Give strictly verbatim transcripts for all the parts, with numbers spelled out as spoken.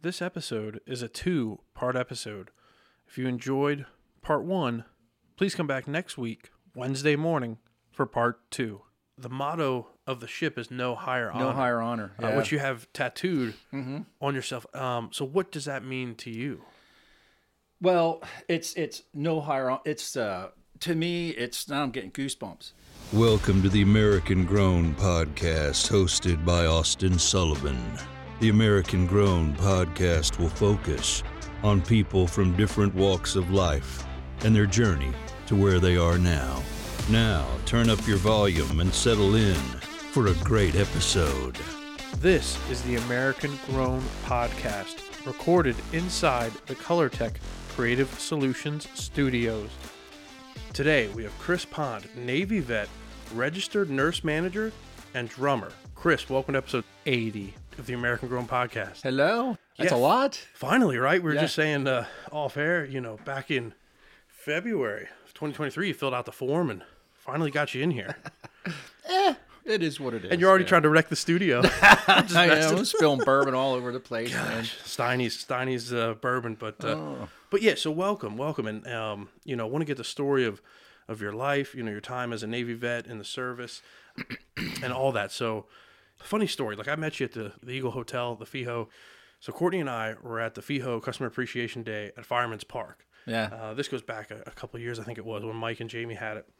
This episode is a two-part episode. If you enjoyed part one, please come back next week, Wednesday morning, for part two. The motto of the ship is no higher honor. No higher honor, yeah. uh, which you have tattooed mm-hmm. on yourself. Um, so what does that mean to you? Well, it's it's no higher honor. It's, uh, to me, it's, now I'm getting goosebumps. Welcome to the American Grown Podcast, hosted by Austin Sullivan. The American Grown Podcast will focus on people from different walks of life and their journey to where they are now. Now, turn up your volume and settle in for a great episode. This is the American Grown Podcast, recorded inside the ColorTech Creative Solutions Studios. Today, we have Chris Pond, Navy vet, registered nurse manager, and drummer. Chris, welcome to episode eighty of the American Grown Podcast. Hello? That's Yeah. a lot? Finally, right? We were Yeah. just saying uh, off air, you know, back in February of twenty twenty-three, you filled out the form and finally got you in here. eh, it is what it is. And you're already yeah. trying to wreck the studio. I am. I'm spilling bourbon all over the place, man. Steiny's Steiny's uh, bourbon, but uh, Oh. but yeah. So welcome, welcome, and um, you know, want to get the story of of your life, you know, your time as a Navy vet in the service, and all that. So, funny story. Like I met you at the, the Eagle Hotel, the FIHO. So Courtney and I were at the FIHO Customer Appreciation Day at Fireman's Park. Yeah. Uh, this goes back a, a couple of years, I think it was, when Mike and Jamie had it.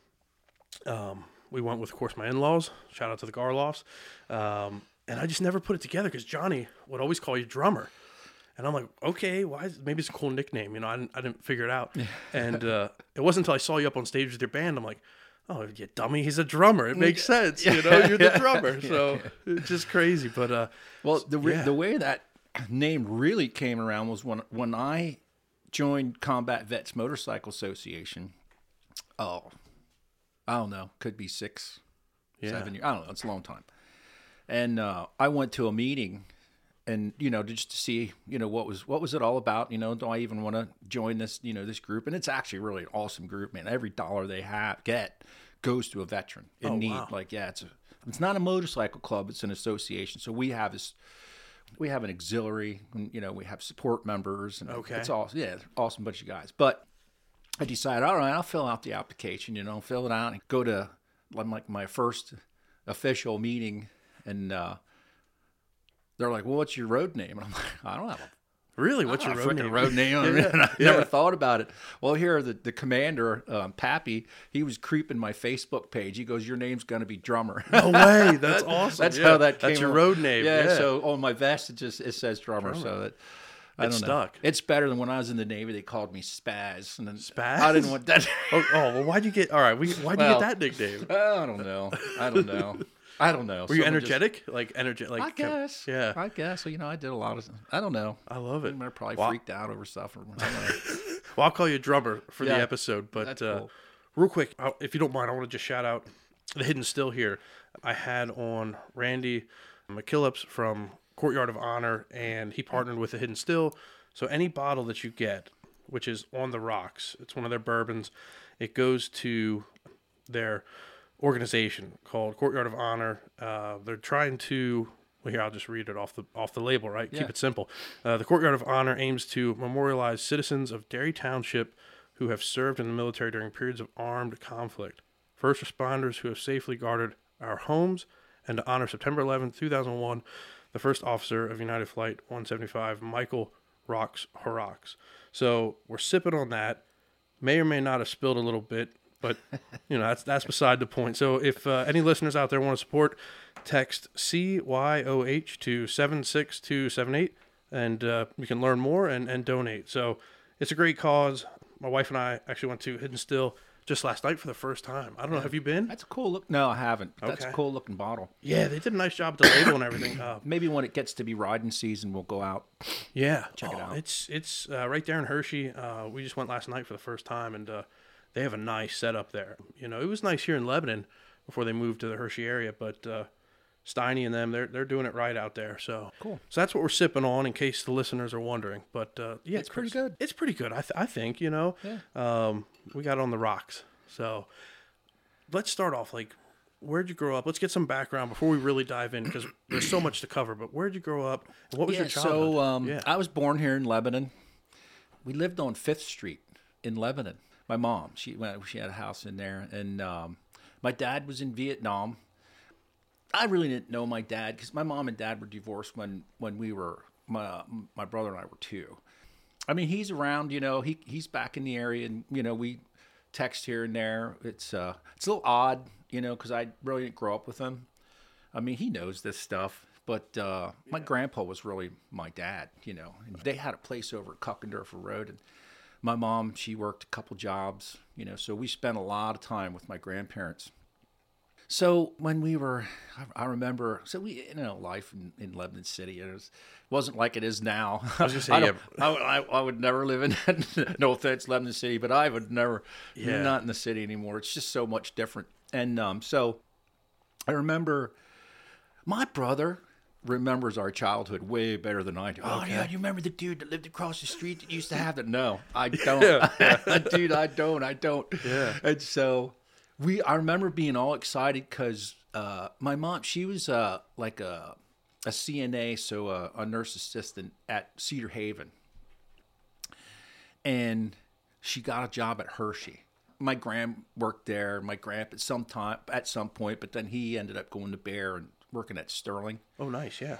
Um, we went with, of course, my in-laws. Shout out to the Garloffs. Um, and I just never put it together because Johnny would always call you drummer. And I'm like, okay, why? Is, maybe it's a cool nickname. You know, I didn't, I didn't figure it out. And uh, it wasn't until I saw you up on stage with your band, I'm like, oh, you dummy, he's a drummer. It makes sense. You know, you're the drummer. So it's just crazy. But uh, Well, the re- yeah. the way that name really came around was when when I joined Combat Vets Motorcycle Association. Oh, I don't know, could be six, Yeah. seven years. I don't know. It's a long time. And uh, I went to a meeting, and you know, just to see, you know, what was what was it all about? You know, do I even want to join this, you know, this group? And it's actually really an awesome group, man. Every dollar they have get goes to a veteran in Oh, need. wow. Like, yeah, it's a, it's not a motorcycle club; it's an association. So we have this. We have an auxiliary, and, you know, we have support members, and Okay. it's awesome. Yeah, awesome bunch of guys. But I decided, all right, I'll fill out the application, you know, fill it out and go to like my first official meeting, and uh, they're like, well, what's your road name? And I'm like, I don't have a really, what's I your don't road have a name? frickin' road name. I mean, I never thought about it. Well, here, the, the commander, um, Pappy, he was creeping my Facebook page. He goes, your name's going to be drummer. No way. That's awesome. That's Yeah. how that came That's your up. road name. Yeah, Yeah. so on my vest, it just it says drummer. Drummer. So that I It don't know. stuck. It's better than when I was in the Navy. They called me Spaz. And then Spaz? I didn't want that. Oh, oh, well, why'd you get, all right, we, why'd you Well, get that nickname? I don't know. I don't know. I don't know. Were you Someone just- energetic? Like, energetic? Like, I guess. Yeah. I guess. So, you know, I did a lot of. I don't know. I love it. I probably Wow. freaked out over stuff. Or, I don't know. Well, I'll call you drummer for Yeah. the episode, but That's uh, cool. real quick, I- if you don't mind, I want to just shout out the Hidden Still here. I had on Randy McKillips from Courtyard of Honor, and he partnered with the Hidden Still. So any bottle that you get, which is on the rocks, it's one of their bourbons, it goes to their organization called Courtyard of Honor. Uh, they're trying to, well, here, I'll just read it off the off the label, right? Yeah. Keep it simple. Uh, the Courtyard of Honor aims to memorialize citizens of Derry Township who have served in the military during periods of armed conflict, first responders who have safely guarded our homes, and to honor September eleventh, two thousand one, the first officer of United Flight one seventy-five, Michael Rocks Horrocks. So we're sipping on that. May or may not have spilled a little bit, but you know that's that's beside the point. So if uh, any listeners out there want to support, text C Y O H to seven six two seven eight, and uh, you can learn more and, and donate. So it's a great cause. My wife and I actually went to Hidden Still just last night for the first time. I don't know. Have you been? That's a cool look. No, I haven't. But That's a Okay. cool looking bottle. Yeah, they did a nice job with the label and everything. Uh, Maybe when it gets to be riding season, we'll go out. Yeah, Check it Oh, out. It's it's uh, right there in Hershey. Uh, we just went last night for the first time, and uh, they have a nice setup there. You know, it was nice here in Lebanon before they moved to the Hershey area, but uh, Steiny and them, they're they're doing it right out there. So Cool. So that's what we're sipping on, in case the listeners are wondering. But uh, yeah, It's pretty Chris, good. It's pretty good. I th- I think you know. Yeah. Um, we got it on the rocks. So let's start off like where'd you grow up? Let's get some background before we really dive in, because there's so much to cover. But where'd you grow up? And what was yeah, your childhood? So um, yeah. I was born here in Lebanon. We lived on Fifth Street in Lebanon. My mom, she well, she had a house in there, and um, my dad was in Vietnam. I really didn't know my dad because my mom and dad were divorced when, when we were my my brother and I were two. I mean, he's around, you know, he he's back in the area, and you know, we text here and there. It's uh it's a little odd, you know, because I really didn't grow up with him. I mean, he knows this stuff, but uh, my yeah. grandpa was really my dad, you know. And they had a place over at Kuckendorfer Road, and my mom, she worked a couple jobs, you know, so we spent a lot of time with my grandparents. So when we were, I remember, so we, you know, life in, in Lebanon City, it was, wasn't like it is now. I was going to say, I, yeah. I, I, I would never live in that. No offense, Lebanon City, but I would never, yeah. not in the city anymore. It's just so much different. And um, so I remember my brother remembers our childhood way better than I do. Oh, Okay. yeah, you remember the dude that lived across the street that used to have that? No, I don't. Dude, I don't. I don't. Yeah. And so we, I remember being all excited because uh, my mom, she was uh, like a, a C N A, so a, a nurse assistant at Cedar Haven. And she got a job at Hershey. My grand worked there, my grandpa at some time, at some point, but then he ended up going to Bear and working at Sterling. Oh, nice, yeah.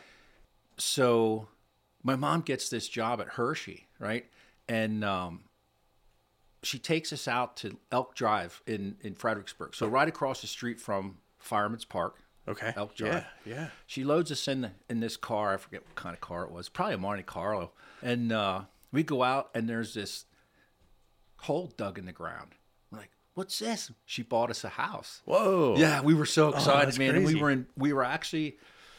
So my mom gets this job at Hershey, right? And um, she takes us out to Elk Drive in, in Fredericksburg. So right across the street from Fireman's Park. Okay. Elk Drive. Yeah, yeah. She loads us in the, in this car. I forget what kind of car it was. Probably a Monte Carlo. And uh, we go out, and there's this hole dug in the ground. We're like, what's this? She bought us a house. Whoa. Yeah, we were so excited, oh, man. And we crazy. were in. We were actually.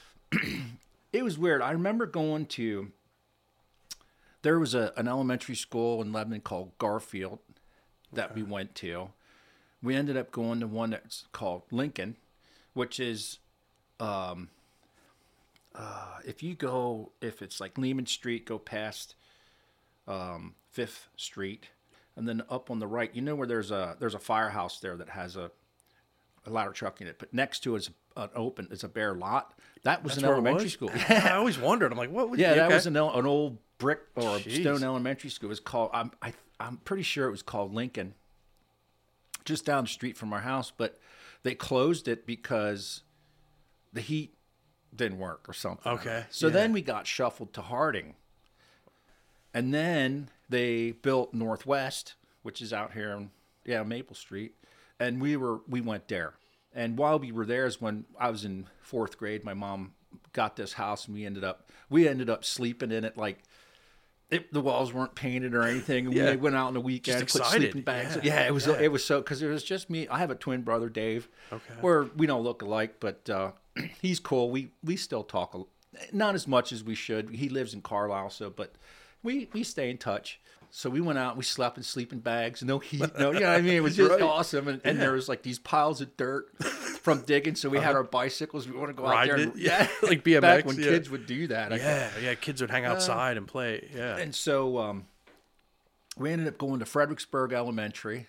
It was weird. I remember going to. There was a an elementary school in Lebanon called Garfield that okay. we went to. We ended up going to one that's called Lincoln, which is, um, uh, if you go, if it's like Lehman Street, go past, um, Fifth Street. And then up on the right, you know where there's a there's a firehouse there that has a, a ladder truck in it, but next to it is an open, it's a bare lot. That was That's an elementary was? school. I always wondered. I'm like, what? Would Yeah, you, that okay. was an an old brick or Jeez. stone elementary school. It was called. I'm I, I'm pretty sure it was called Lincoln. Just down the street from our house, but they closed it because the heat didn't work or something. Okay. So yeah. then we got shuffled to Harding, and then they built Northwest, which is out here on yeah Maple Street, and we were we went there. And while we were there is when I was in fourth grade. My mom got this house, and we ended up we ended up sleeping in it like it, the walls weren't painted or anything. And Yeah. we went out on the weekend, Just put excited. sleeping bags. Yeah. Yeah, it was Yeah. it was so because it was just me. I have a twin brother, Dave. Okay. Where we don't look alike, but uh, he's cool. We we still talk, a, not as much as we should. He lives in Carlisle, so but we we stay in touch. So we went out, we slept in sleeping bags, no heat, no, you know what I mean? It was just Right. awesome. And, and Yeah. there was like these piles of dirt from digging. So we had our bicycles. We want to go out there. Riding And, it? Yeah, like B M Back X, when yeah. kids would do that. I Yeah, yeah. Kids would hang outside and play. Yeah. And so um, we ended up going to Fredericksburg Elementary.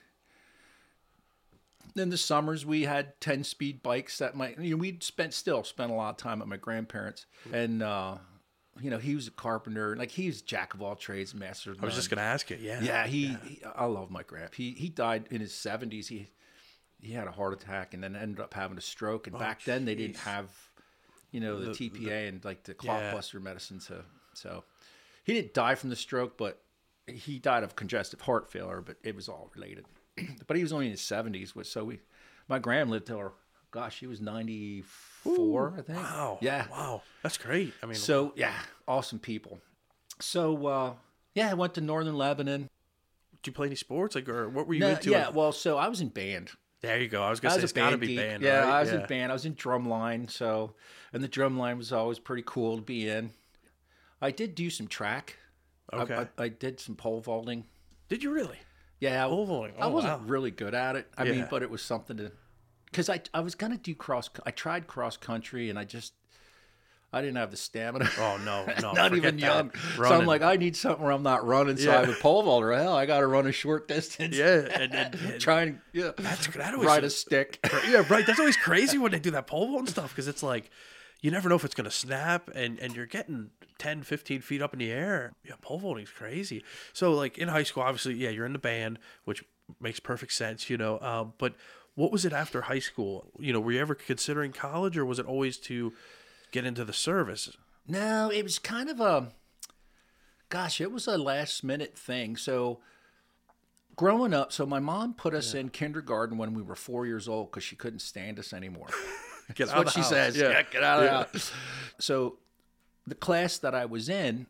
In the summers, we had ten-speed bikes that might, you know, we'd spent, still spent a lot of time at my grandparents. And, uh, you know, he was a carpenter. Like, he was jack of all trades, master of I was none. just gonna ask you. Yeah. Yeah, he, he. I love my grandpa. He he died in his seventies. He he had a heart attack and then ended up having a stroke. And Oh, back then they didn't jeez. have, you know, the, The- T P A the- and like the Yeah. clotbuster medicine. So so he didn't die from the stroke, but he died of congestive heart failure. But it was all related. But he was only in his seventies. So we, my grand lived till her. Gosh, she was ninety-four, I think. Wow. Yeah. Wow. That's great. I mean, So, yeah, awesome people. So, uh, yeah, I went to Northern Lebanon. did you play any sports? Like, or what were you No, into? yeah, well, so I was in band. There you go. I was I gonna say was it's a got to band be geek. band. Yeah, right? I was in band. I was in drumline, so, and the drumline was always pretty cool to be in. I did do some track. I- Okay. I, I did some pole vaulting. Did you really? Yeah, Pole vaulting. I Oh, wasn't wow. really good at it. I mean, Yeah. but it was something to, because I I was gonna do cross. I tried cross country, and I just I didn't have the stamina. Oh, no, no. Not forget even young. that. So Running. I'm like, I need something where I'm not running. So Yeah. I have a pole vaulter. Hell, I got to run a short distance. Yeah. And, and, and Try and yeah, that's, that always, ride a stick. yeah, right. That's always crazy when they do that pole vault and stuff because it's like, you never know if it's going to snap and, and you're getting ten, fifteen feet up in the air. Yeah, pole vaulting's crazy. So, like, in high school, obviously, yeah, you're in the band, which makes perfect sense, you know. Um, but what was it after high school? You know, were you ever considering college or was it always to get into the service? No, it was kind of a, gosh, it was a last minute thing. So growing up, so my mom put us yeah. in kindergarten when we were four years old because she couldn't stand us anymore. Get That's out what of she the house. says. Yeah. Yeah, get out of yeah. the house. So the class that I was in,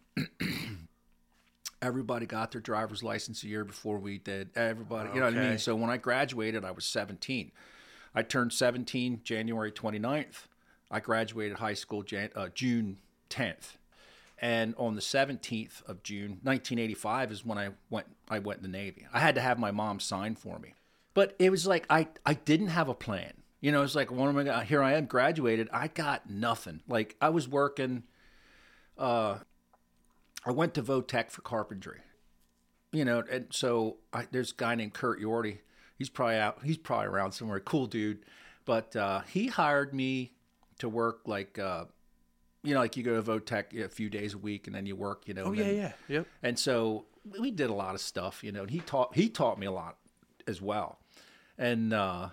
everybody got their driver's license a year before we did. Everybody, you know what I Okay. mean? So when I graduated, I was seventeen. I turned seventeen January twenty-ninth. I graduated high school Jan- uh, June tenth. And on the seventeenth of June, nineteen eighty-five is when I went I went in the Navy. I had to have my mom sign for me. But it was like I, I didn't have a plan. You know, it's like, what am I gonna, here I am, graduated. I got nothing. Like, I was working, uh, I went to Votech for carpentry. You know, and so I, there's a guy named Kurt Yorty. He's probably out, he's probably around somewhere. Cool dude. But uh, he hired me to work like, uh, you know, like you go to Votech a few days a week and then you work, you know. Oh, and yeah, then, yeah. Yep. And so we did a lot of stuff, you know, and he taught, he taught me a lot as well. And, uh,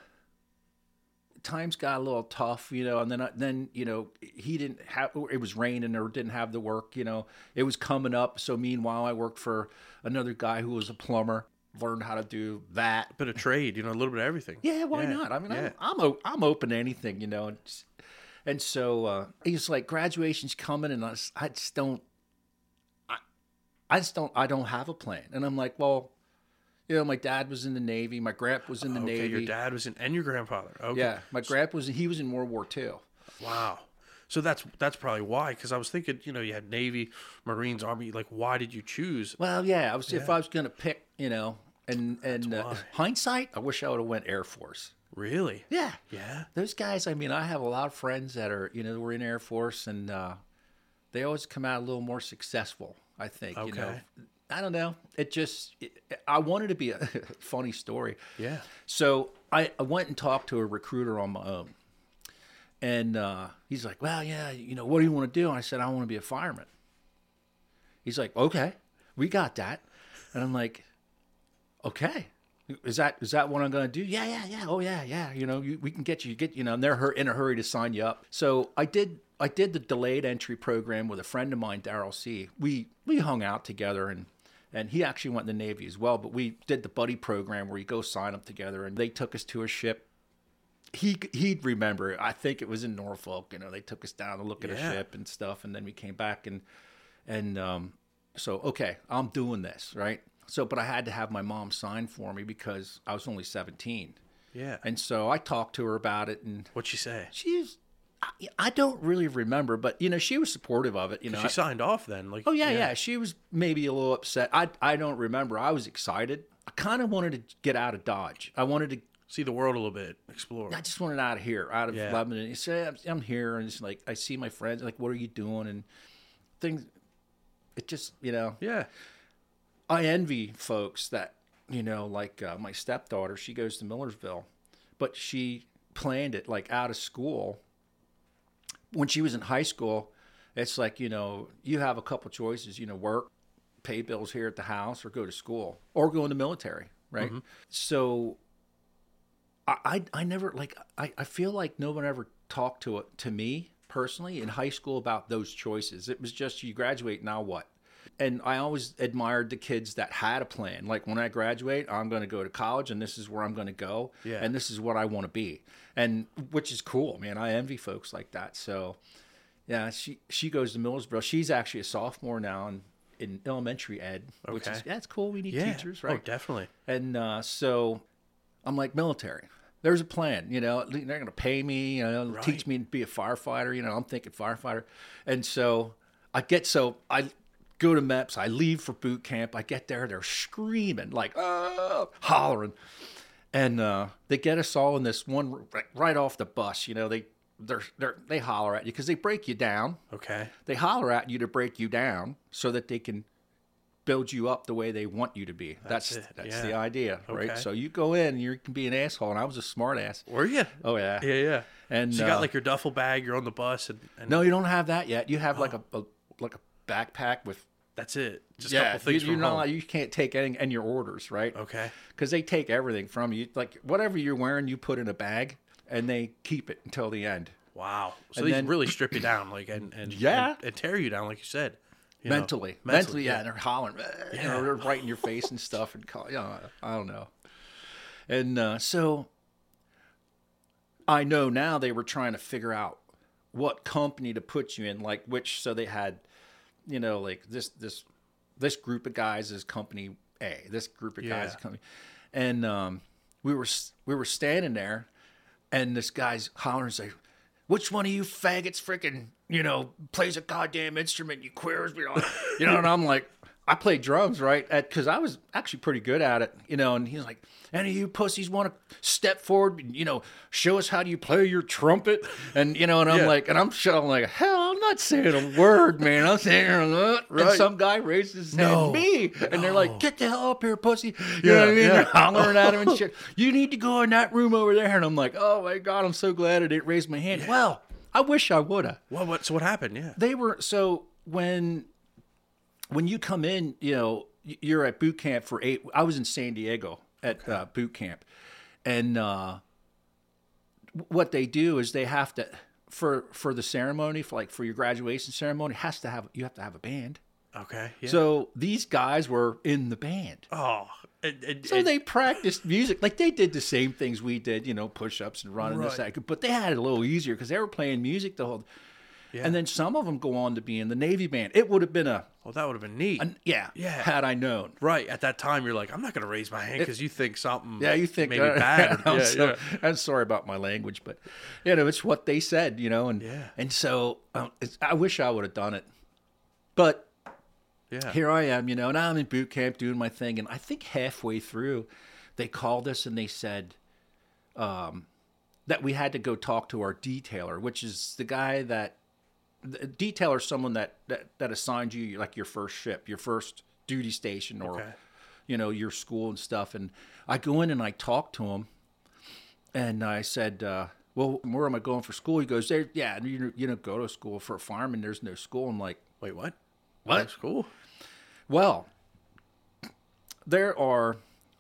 times got a little tough, you know, and then, then, you know, he didn't have, it was raining or didn't have the work, you know, it was coming up. So meanwhile, I worked for another guy who was a plumber, learned how to do that. Bit of trade, you know, a little bit of everything. Yeah. Why Yeah, not? I mean, yeah. I'm, I'm, I'm open to anything, you know, and, and so, uh, he's like, graduation's coming and I just, I just don't, I, I just don't, I don't have a plan. And I'm like, well, you know, my dad was in the Navy. My grandpa was in the okay, Navy. your dad was in, and your grandfather. Okay. Yeah, my grandpa was. He was in World War Two. Wow. So that's that's probably why. Because I was thinking, you know, you had Navy, Marines, Army. Like, why did you choose? Well, yeah. I was. If Yeah. I was going to pick, you know, and and uh, why. hindsight, I wish I would have went Air Force. Really? Yeah. Yeah. Those guys. I mean, I have a lot of friends that are, you know, were in Air Force, and uh, they always come out a little more successful. I think. You know. Okay. I don't know. It just. It, I wanted to be a funny story. Yeah. So I, I went and talked to a recruiter on my own. And uh, he's like, well, yeah, you know, what do you want to do? And I said, I want to be a fireman. He's like, okay, we got that. And I'm like, okay, is that is that what I'm going to do? Yeah, yeah, yeah. Oh, yeah, yeah. You know, you, we can get you, get you know, and they're hur- in a hurry to sign you up. So I did I did the delayed entry program with a friend of mine, Darryl C. We we hung out together and And he actually went in the Navy as well, but we did the buddy program where you go sign up together, and they took us to a ship. He, he'd remember, I think it was in Norfolk, you know, they took us down to look at Yeah. a ship and stuff, and then we came back, and, and um, so, okay, I'm doing this, right? So, but I had to have my mom sign for me because I was only seventeen. Yeah. And so I talked to her about it, and What'd she say? she's, I, I don't really remember, but, you know, she was supportive of it, you know. She signed off then. Like. Oh yeah, yeah, She was maybe a little upset. I I don't remember. I was excited. I kind of wanted to get out of Dodge. I wanted to. See the world a little bit. Explore. I just wanted out of here, out of Yeah. Lebanon. You say I'm, I'm here, and it's like I see my friends. Like, what are you doing? And things. It just, you know. Yeah. I envy folks that, you know, like uh, my stepdaughter. She goes to Millersville, but she planned it like out of school. When she was in high school, it's like, you know, you have a couple choices, you know, work, pay bills here at the house, or go to school, or go in the military, right? Mm-hmm. So I, I, I never, like, I, I feel like no one ever talked to it, to me personally in high school about those choices. It was just, you graduate, now what? And I always admired the kids that had a plan. Like, when I graduate, I'm going to go to college, and this is where I'm going to go, Yeah. and this is what I want to be. And which is cool, man. I envy folks like that. So, yeah, she she goes to Millersville. She's actually a sophomore now in, in elementary ed, which Okay. is that's cool. We need Yeah. teachers, right? Oh, definitely. And uh, so I'm like, military. There's a plan, you know. They're going to pay me, you know, Right. teach me to be a firefighter. You know, I'm thinking firefighter. And so I get so I go to M E P S. I leave for boot camp. I get there. They're screaming, like, oh, hollering. And uh, they get us all in this one, right, right off the bus. You know, they they're, they're, they holler at you because they break you down. Okay. They holler at you to break you down so that they can build you up the way they want you to be. That's That's it. that's Yeah. the idea, right? Okay. So you go in and you can be an asshole, and I was a smart ass. Were you? Oh yeah, Yeah, yeah. And So you got uh, like your duffel bag. You're on the bus, and, and no, you don't have that yet. You have like a, a like a backpack with that's it. Just a yeah. couple things you, from you're not home. allowed- you can't take anything and your orders, right? Okay. Because they take everything from you. Like whatever you're wearing, you put in a bag, and they keep it until the end. Wow. So And these then- really strip you down, like and and Yeah. and, and tear you down, like you said. You know, Mentally. mentally, yeah, and they're hollering, you know, they're right in your face and stuff, and call, you know, I don't know. And uh, so I know now they were trying to figure out what company to put you in, like which. So they had, you know, like this this this group of guys is company A, this group of guys Yeah. is company, and um, we were we were standing there, and this guy's hollering and saying, which one of you faggots freaking, you know, plays a goddamn instrument, you queers, you know, you know, and I'm like, I play drums, right? Because I was actually pretty good at it, you know, and he's like, any of you pussies want to step forward and, you know, show us how do you play your trumpet? And, you know, and I'm Yeah. like, and I'm showing like, hell, I'm not saying a word, man. I'm saying, uh, and Right. some guy raises his No. hand, me, and they're like, get the hell up here, pussy. You Yeah, know what I mean? yeah. They're hollering at him and shit. You need to go in that room over there. And I'm like, oh my God, I'm so glad I didn't raise my hand. Well, I wish I would have. Well, what? So what happened? Yeah. They were so when when you come in, you know, you're at boot camp for eight. I was in San Diego at uh, boot camp, and uh, what they do is they have to for for the ceremony, for like for your graduation ceremony, has to have you have to have a band. Okay. Yeah. So these guys were in the band. oh. And, and, So and- they practiced music like they did the same things we did, you know, push-ups and running this Right. that, but they had it a little easier because they were playing music the whole. Yeah. And then some of them go on to be in the Navy band. It would have been a, well, that would have been neat. an, yeah, Yeah. had I known. Right. At that time, you're like, I'm not going to raise my hand because you think something. Yeah, you think maybe uh, bad. I'm, yeah, so- yeah. I'm sorry about my language, but you know, it's what they said, you know, and Yeah. and so um, it's, I wish I would have done it, but Yeah. here I am, you know, and I'm in boot camp doing my thing. And I think halfway through, they called us and they said um, that we had to go talk to our detailer, which is the guy that, the detailer is someone that, that, that assigned you like your first ship, your first duty station or, Okay. you know, your school and stuff. And I go in and I talk to him and I said, uh, well, where am I going for school? He goes, there, yeah, you, you don't go to school for a fireman. There's no school. I'm like, Wait, what? What? That's cool. well, there are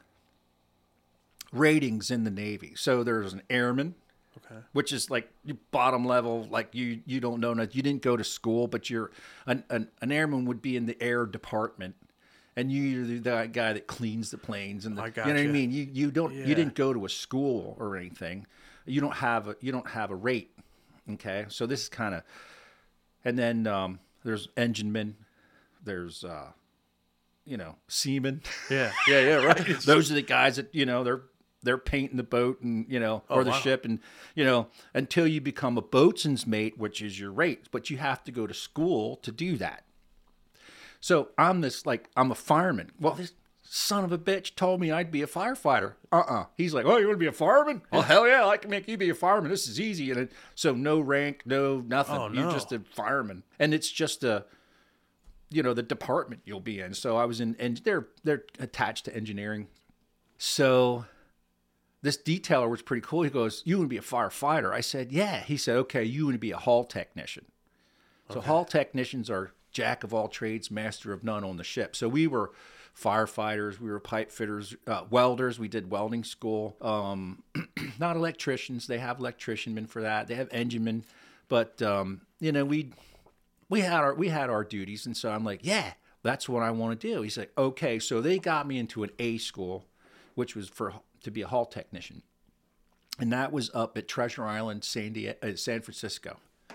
ratings in the Navy. So there's an airman, Okay. which is like your bottom level, like you you don't know, you didn't go to school, but you're an, an, an airman would be in the air department. And you're the guy that cleans the planes, and the, I you know what I gotcha. mean. You you don't Yeah. you didn't go to a school or anything. You don't have a you don't have a rate. Okay, so this is kind of, and then um, there's enginemen, there's uh, you know seamen. Yeah. Yeah. Yeah. Right. Those are the guys that you know they're they're painting the boat and you know or Oh, the wow. ship, and you know until you become a boatswain's mate, which is your rate, but you have to go to school to do that. So I'm this like I'm a fireman. Well, this son of a bitch told me I'd be a firefighter. Uh-uh. He's like, oh, you want to be a fireman? Oh, hell yeah, I can make you be a fireman. This is easy. And it, so no rank, no nothing. Oh, You're no. just a fireman, and it's just a you know the department you'll be in. So I was in, and they're they're attached to engineering. So this detailer was pretty cool. He goes, you want to be a firefighter? I said, yeah. He said, okay, you want to be a hall technician. So hall technicians are jack of all trades, master of none on the ship. So we were firefighters, we were pipe fitters, uh, welders. We did welding school. Um, not electricians. They have electricianmen for that. They have enginemen, but um, you know we we had our we had our duties, and so I'm like, yeah, that's what I want to do. He's like, okay. So they got me into an A school, which was for to be a hall technician, and that was up at Treasure Island, San Diego, uh, San Francisco.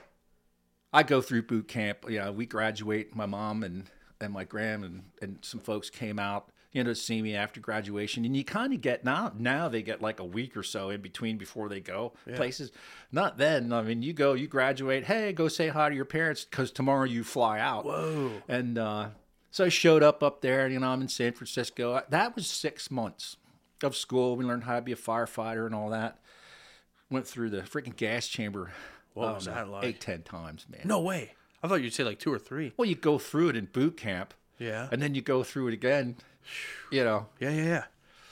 I go through boot camp. You know, we graduate. My mom and, and my gram and, and some folks came out, you know, to see me after graduation. And you kind of get now. Now they get like a week or so in between before they go places. Not then. I mean, you go, you graduate. Hey, go say hi to your parents because tomorrow you fly out. Whoa. And uh, so I showed up up there. You know, I'm in San Francisco. That was six months of school. We learned how to be a firefighter and all that. Went through the freaking gas chamber What Oh, was no, that like? Eight, ten times, man. No way. I thought you'd say like two or three. Well, you go through it in boot camp. Yeah. And then you go through it again. You know, Yeah, yeah, yeah.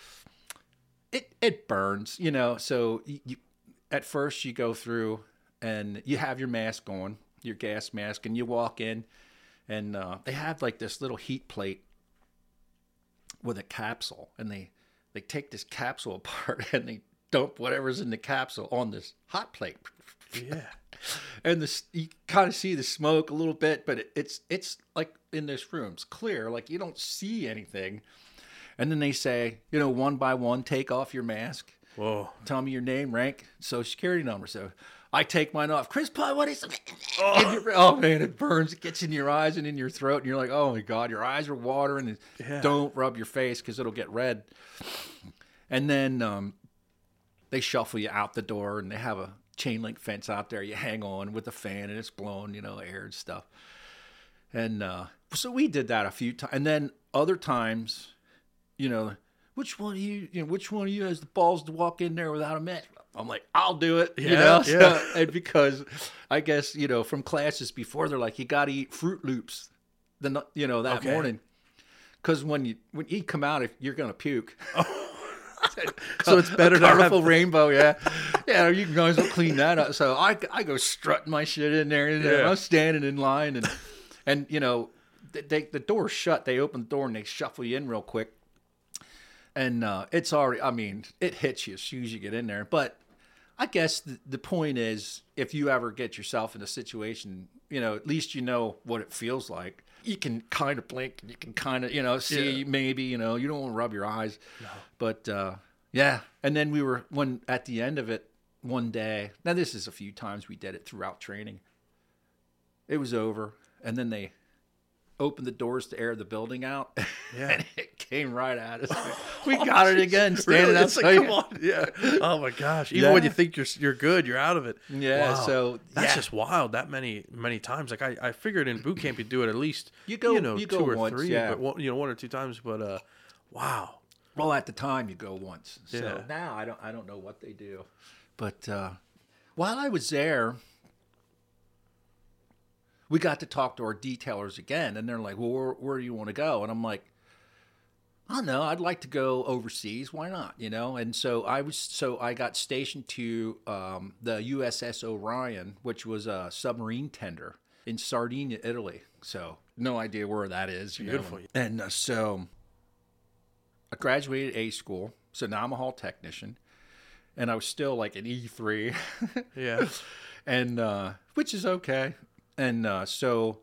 it it burns. You know, so you, you at first you go through and you have your mask on, your gas mask, and you walk in, and uh, they have like this little heat plate with a capsule, and they they take this capsule apart and they dump whatever's in the capsule on this hot plate. Yeah. And the you kind of see the smoke a little bit, but it, it's it's like in this room, it's clear, like you don't see anything. And then they say, you know, one by one, take off your mask. Whoa. Tell me your name, rank, social security number. So I take mine off. Chris Pine, what is it? Oh. oh man, it burns. It gets in your eyes and in your throat, and you're like, oh my god, your eyes are watering. And Yeah. Don't rub your face because it'll get red. And then um, they shuffle you out the door, and they have a chain link fence out there. You hang on with a fan, and it's blowing, you know, air and stuff. And uh, so we did that a few times, and then other times, you know, which one of you, you know, which one of you has the balls to walk in there without a mask? I'm like, I'll do it, you Yeah, know. yeah. So, and because I guess you know from classes before, they're like, you got to eat Fruit Loops, the n- you know that Okay. morning, because when you when you come out, if you're gonna puke. So it's better a to have- colorful rainbow, yeah, yeah. You can always clean that up. So I, I go strutting my shit in there, and Yeah. I'm standing in line, and and you know, they, they the door's shut. They open the door and they shuffle you in real quick, and uh, it's already. I mean, it hits you as soon as you get in there. But I guess the, the point is, if you ever get yourself in a situation, you know, at least you know what it feels like. You can kind of blink, and you can kind of, you know, see Yeah. maybe, you know, you don't want to rub your eyes. No. But, uh, yeah. And then we were, when at the end of it, one day, now this is a few times we did it throughout training. It was over. And then they opened the doors to air the building out. Yeah. And it came right at us. We got it again, standing Really? It's outside. like, come on. Yeah. Oh my gosh. Even when Yeah. you think you're you're good, you're out of it. Yeah, Wow. so, that's yeah. just wild. That many many times. Like I, I figured in boot camp you do it at least You go- you know you go two or once, three, yeah. but one, you know one or two times. But uh, wow. Well, at the time you go once. So Yeah. now I don't I don't know what they do. But uh, while I was there, we got to talk to our detailers again, and they're like, "Well, where, where do you want to go?" And I'm like, "I don't know. I'd like to go overseas. Why not? You know." And so I was so I got stationed to um, the U S S Orion, which was a submarine tender in Sardinia, Italy. So no idea where that is. You Beautiful. know? And uh, so I graduated A school, so now I'm a hall technician, and I was still like an E three, Yeah. and uh, which is okay. And uh, so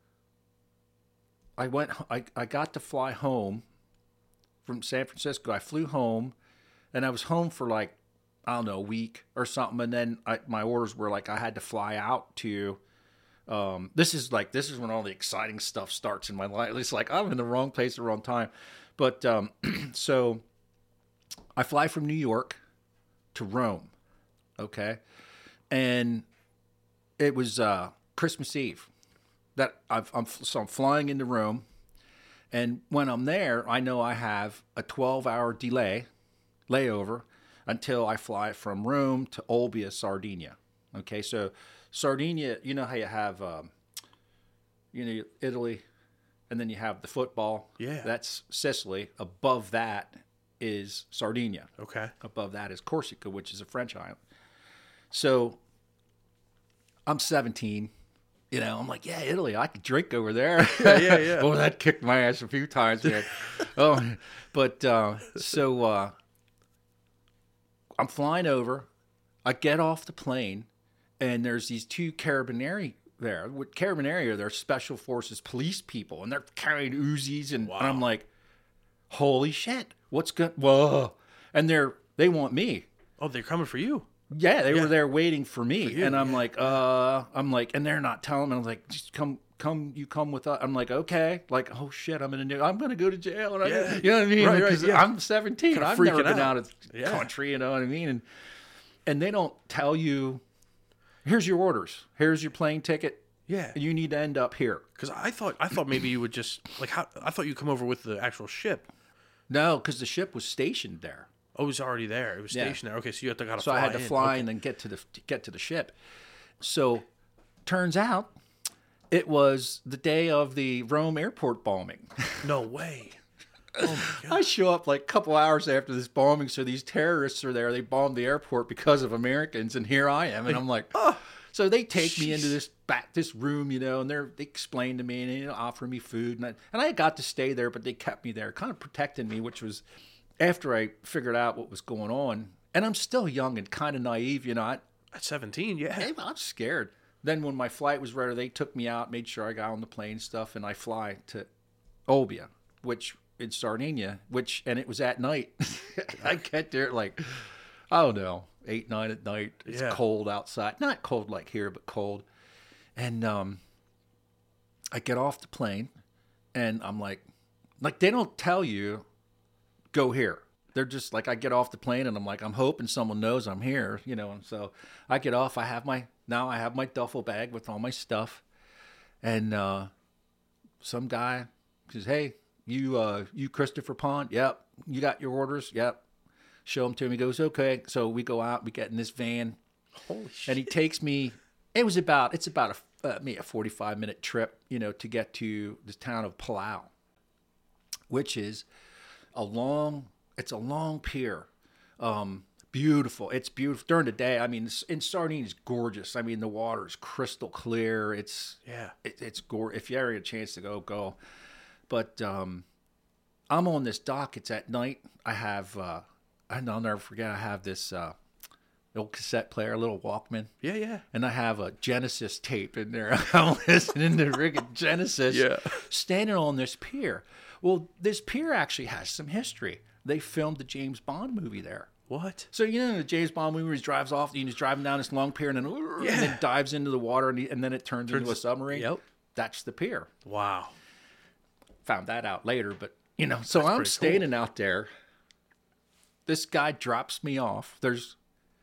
I went. I I got to fly home from San Francisco. I flew home, and I was home for like I don't know a week or something. And then I, my orders were like I had to fly out to. Um, this is like this is when all the exciting stuff starts in my life. It's like I'm in the wrong place at the wrong time. But um, so I fly from New York to Rome, okay, and it was uh, Christmas Eve. That I've, I'm so I'm flying into Rome, and when I'm there, I know I have a twelve-hour delay layover until I fly from Rome to Olbia, Sardinia. Okay, so Sardinia, you know how you have, um, you know, Italy. And then you have the football. Yeah. That's Sicily. Above that is Sardinia. Okay. Above that is Corsica, which is a French island. So I'm seventeen. You know, I'm like, yeah, Italy, I could drink over there. Yeah, yeah, yeah. Well, that kicked my ass a few times, man. oh, but uh, so uh, I'm flying over. I get off the plane, and there's these two Carabinieri there. With Carabinieri, they're special forces police people, and they're carrying Uzis, and, Wow. and I'm like, holy shit, what's going? Whoa! And they're they want me. Oh, they're coming for you. Yeah, they Yeah. were there waiting for me, For you, and I'm yeah. like, uh, I'm like, and they're not telling me. I'm like, just come, come, you come with us. I'm like, okay, like, oh shit, I'm gonna, do, I'm gonna go to jail, and Yeah. I, you know what I mean? Right, right, Because yeah. I'm seventeen, Kinda I've never freaking been out. out of the Yeah. country, you know what I mean? And and they don't tell you, here's your orders, here's your plane ticket, Yeah. you need to end up here. Because I thought I thought maybe you would just like how I thought you'd come over with the actual ship. No, because the ship was stationed there. Oh, it was already there. It was Yeah. stationed there. Okay, so you have to gotta So fly I had to in. fly Okay. and then get to the to get to the ship. So, turns out it was the day of the Rome airport bombing. No way. Oh my God. I show up like a couple hours after this bombing, so these terrorists are there. They bombed the airport because of Americans, and here I am, and I'm like, oh. So they take me into this back this room, you know, and they're they explain to me and you know, offer me food, and I, and I got to stay there, but they kept me there, kind of protecting me, which was after I figured out what was going on. And I'm still young and kind of naive, you know. I, At seventeen, yeah. Hey, I'm scared. Then when my flight was ready, they took me out, made sure I got on the plane and stuff, and I fly to Olbia, which in Sardinia, which and it was at night. I get there at like, I don't know, eight, nine at night. It's yeah. cold outside. Not cold like here, but cold. And um, I get off the plane, and I'm like, like they don't tell you, go here. They're just like, I get off the plane and I'm like, I'm hoping someone knows I'm here, you know. And so I get off. I have my, now I have my duffel bag with all my stuff. And uh, some guy says, hey, you, uh, you Christopher Pond? Yep. You got your orders? Yep. Show them to him. He goes, okay. So we go out, we get in this van. Holy shit. And he takes me, it was about, it's about a, uh, me, a forty-five minute trip, you know, to get to the town of Palau, which is a long, it's a long pier. Um, beautiful. It's beautiful during the day. I mean, in Sardinia, it's gorgeous. I mean, the water is crystal clear. It's, yeah, it, it's gorgeous. If you ever get a chance to go, go. But um, I'm on this dock. It's at night. I have, uh, I'll never forget, I have this uh, old cassette player, a little Walkman. Yeah, yeah. And I have a Genesis tape in there. I'm listening to friggin' Genesis yeah. standing on this pier. Well, this pier actually has some history. They filmed the James Bond movie there. What? So, you know, the James Bond movie where he drives off, he's driving down this long pier and then, yeah. and then dives into the water and, he, and then it turns, turns into a submarine. Yep. That's the pier. Wow. Found that out later, but, you know, so That's I'm standing cool. out there. This guy drops me off. There's,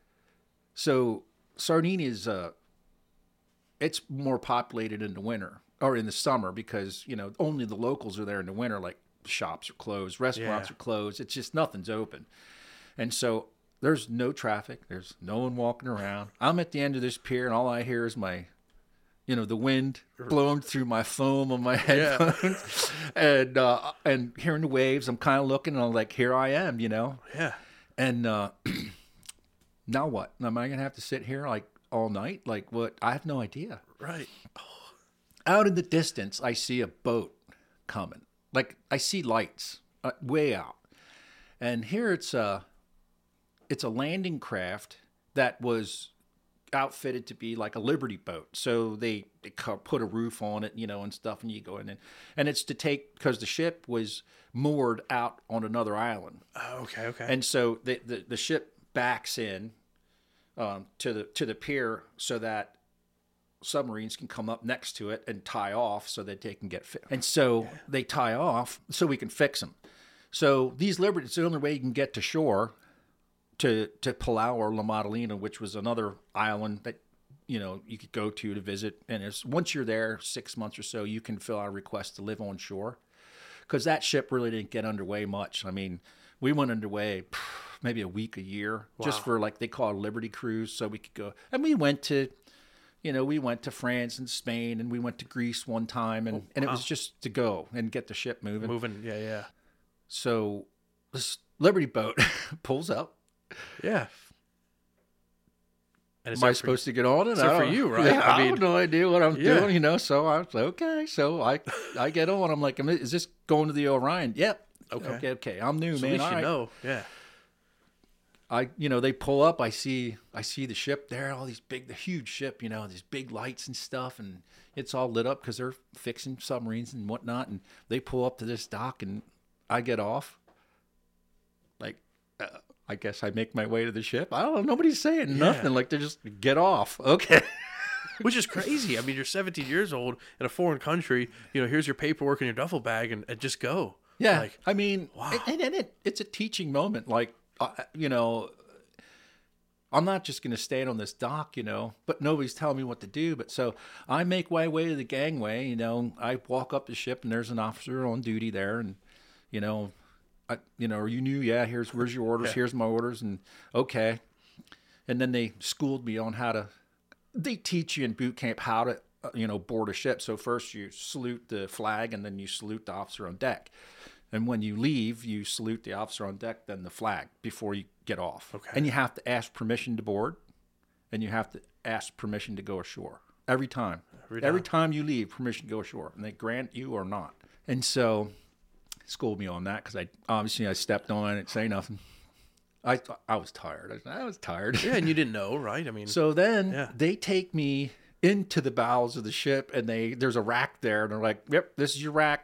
so Sardinia is, uh, it's more populated in the winter or in the summer because, you know, only the locals are there in the winter, like, shops are closed, restaurants yeah. are closed. It's just nothing's open. And so there's no traffic. There's no one walking around. I'm at the end of this pier and all I hear is my, you know, the wind blowing through my foam on my headphones yeah. and, uh, and hearing the waves. I'm kind of looking and I'm like, here I am, you know? Yeah. And, uh, now what? Am I going to have to sit here like all night? Like what? I have no idea. Right. Oh. Out in the distance, I see a boat coming. Like, I see lights uh, way out. And here it's a, it's a landing craft that was outfitted to be like a Liberty boat. So they, they put a roof on it, you know, and stuff, and you go in. And, and it's to take, because the ship was moored out on another island. Oh, okay, okay. And so the, the, the ship backs in um, to the to the pier so that submarines can come up next to it and tie off so that they can get fixed. And so yeah. they tie off so we can fix them. So these Liberty, it's the only way you can get to shore to, to Palau or La Maddalena, which was another island that, you know, you could go to to visit. And it's, once you're there, six months or so, you can fill out a request to live on shore. Because that ship really didn't get underway much. I mean, we went underway maybe a week a year wow. just for like they call it a Liberty cruise. So we could go. And we went to... You know, we went to France and Spain, and we went to Greece one time, and, oh, wow. and it was just to go and get the ship moving. Moving, yeah, yeah. So this Liberty boat pulls up. Yeah. And Am I supposed you? to get on it? Except for you, right? Yeah, I, I mean, have no idea what I'm yeah. doing, you know, so I was like, okay. So I I get on. I'm like, is this going to the Orion? Yep. Okay. Okay, okay. I'm new, so man. At least All you right. know, yeah. I, you know, they pull up. I see, I see the ship there. All these big, the huge ship. You know, these big lights and stuff, and it's all lit up because they're fixing submarines and whatnot. And they pull up to this dock, and I get off. Like, uh, I guess I make my way to the ship. I don't know. Nobody's saying yeah. nothing. Like they're just get off. Okay. Which is crazy. I mean, you're seventeen years old in a foreign country. You know, here's your paperwork in your duffel bag, and, and just go. Yeah. Like, I mean, wow. and, and it, it's a teaching moment. Like. Uh, you know, I'm not just going to stand on this dock, you know, but nobody's telling me what to do. But so I make my way to the gangway, you know, I walk up the ship and there's an officer on duty there. And, you know, I, you know, you knew, yeah, here's, where's your orders? Yeah. Here's my orders. And okay. And then they schooled me on how to they teach you in boot camp how to, uh, you know, board a ship. So first you salute the flag, and then you salute the officer on deck. And when you leave, you salute the officer on deck, then the flag before you get off. Okay. And you have to ask permission to board, and you have to ask permission to go ashore every time. Every time. Every time you leave, permission to go ashore, and they grant you or not. And so, schooled me on that because I obviously I stepped on it, say nothing. I th- I was tired. I, I was tired. Yeah, and you didn't know, right? I mean, So then Yeah. they take me into the bowels of the ship, and they there's a rack there, and they're like, "Yep, this is your rack."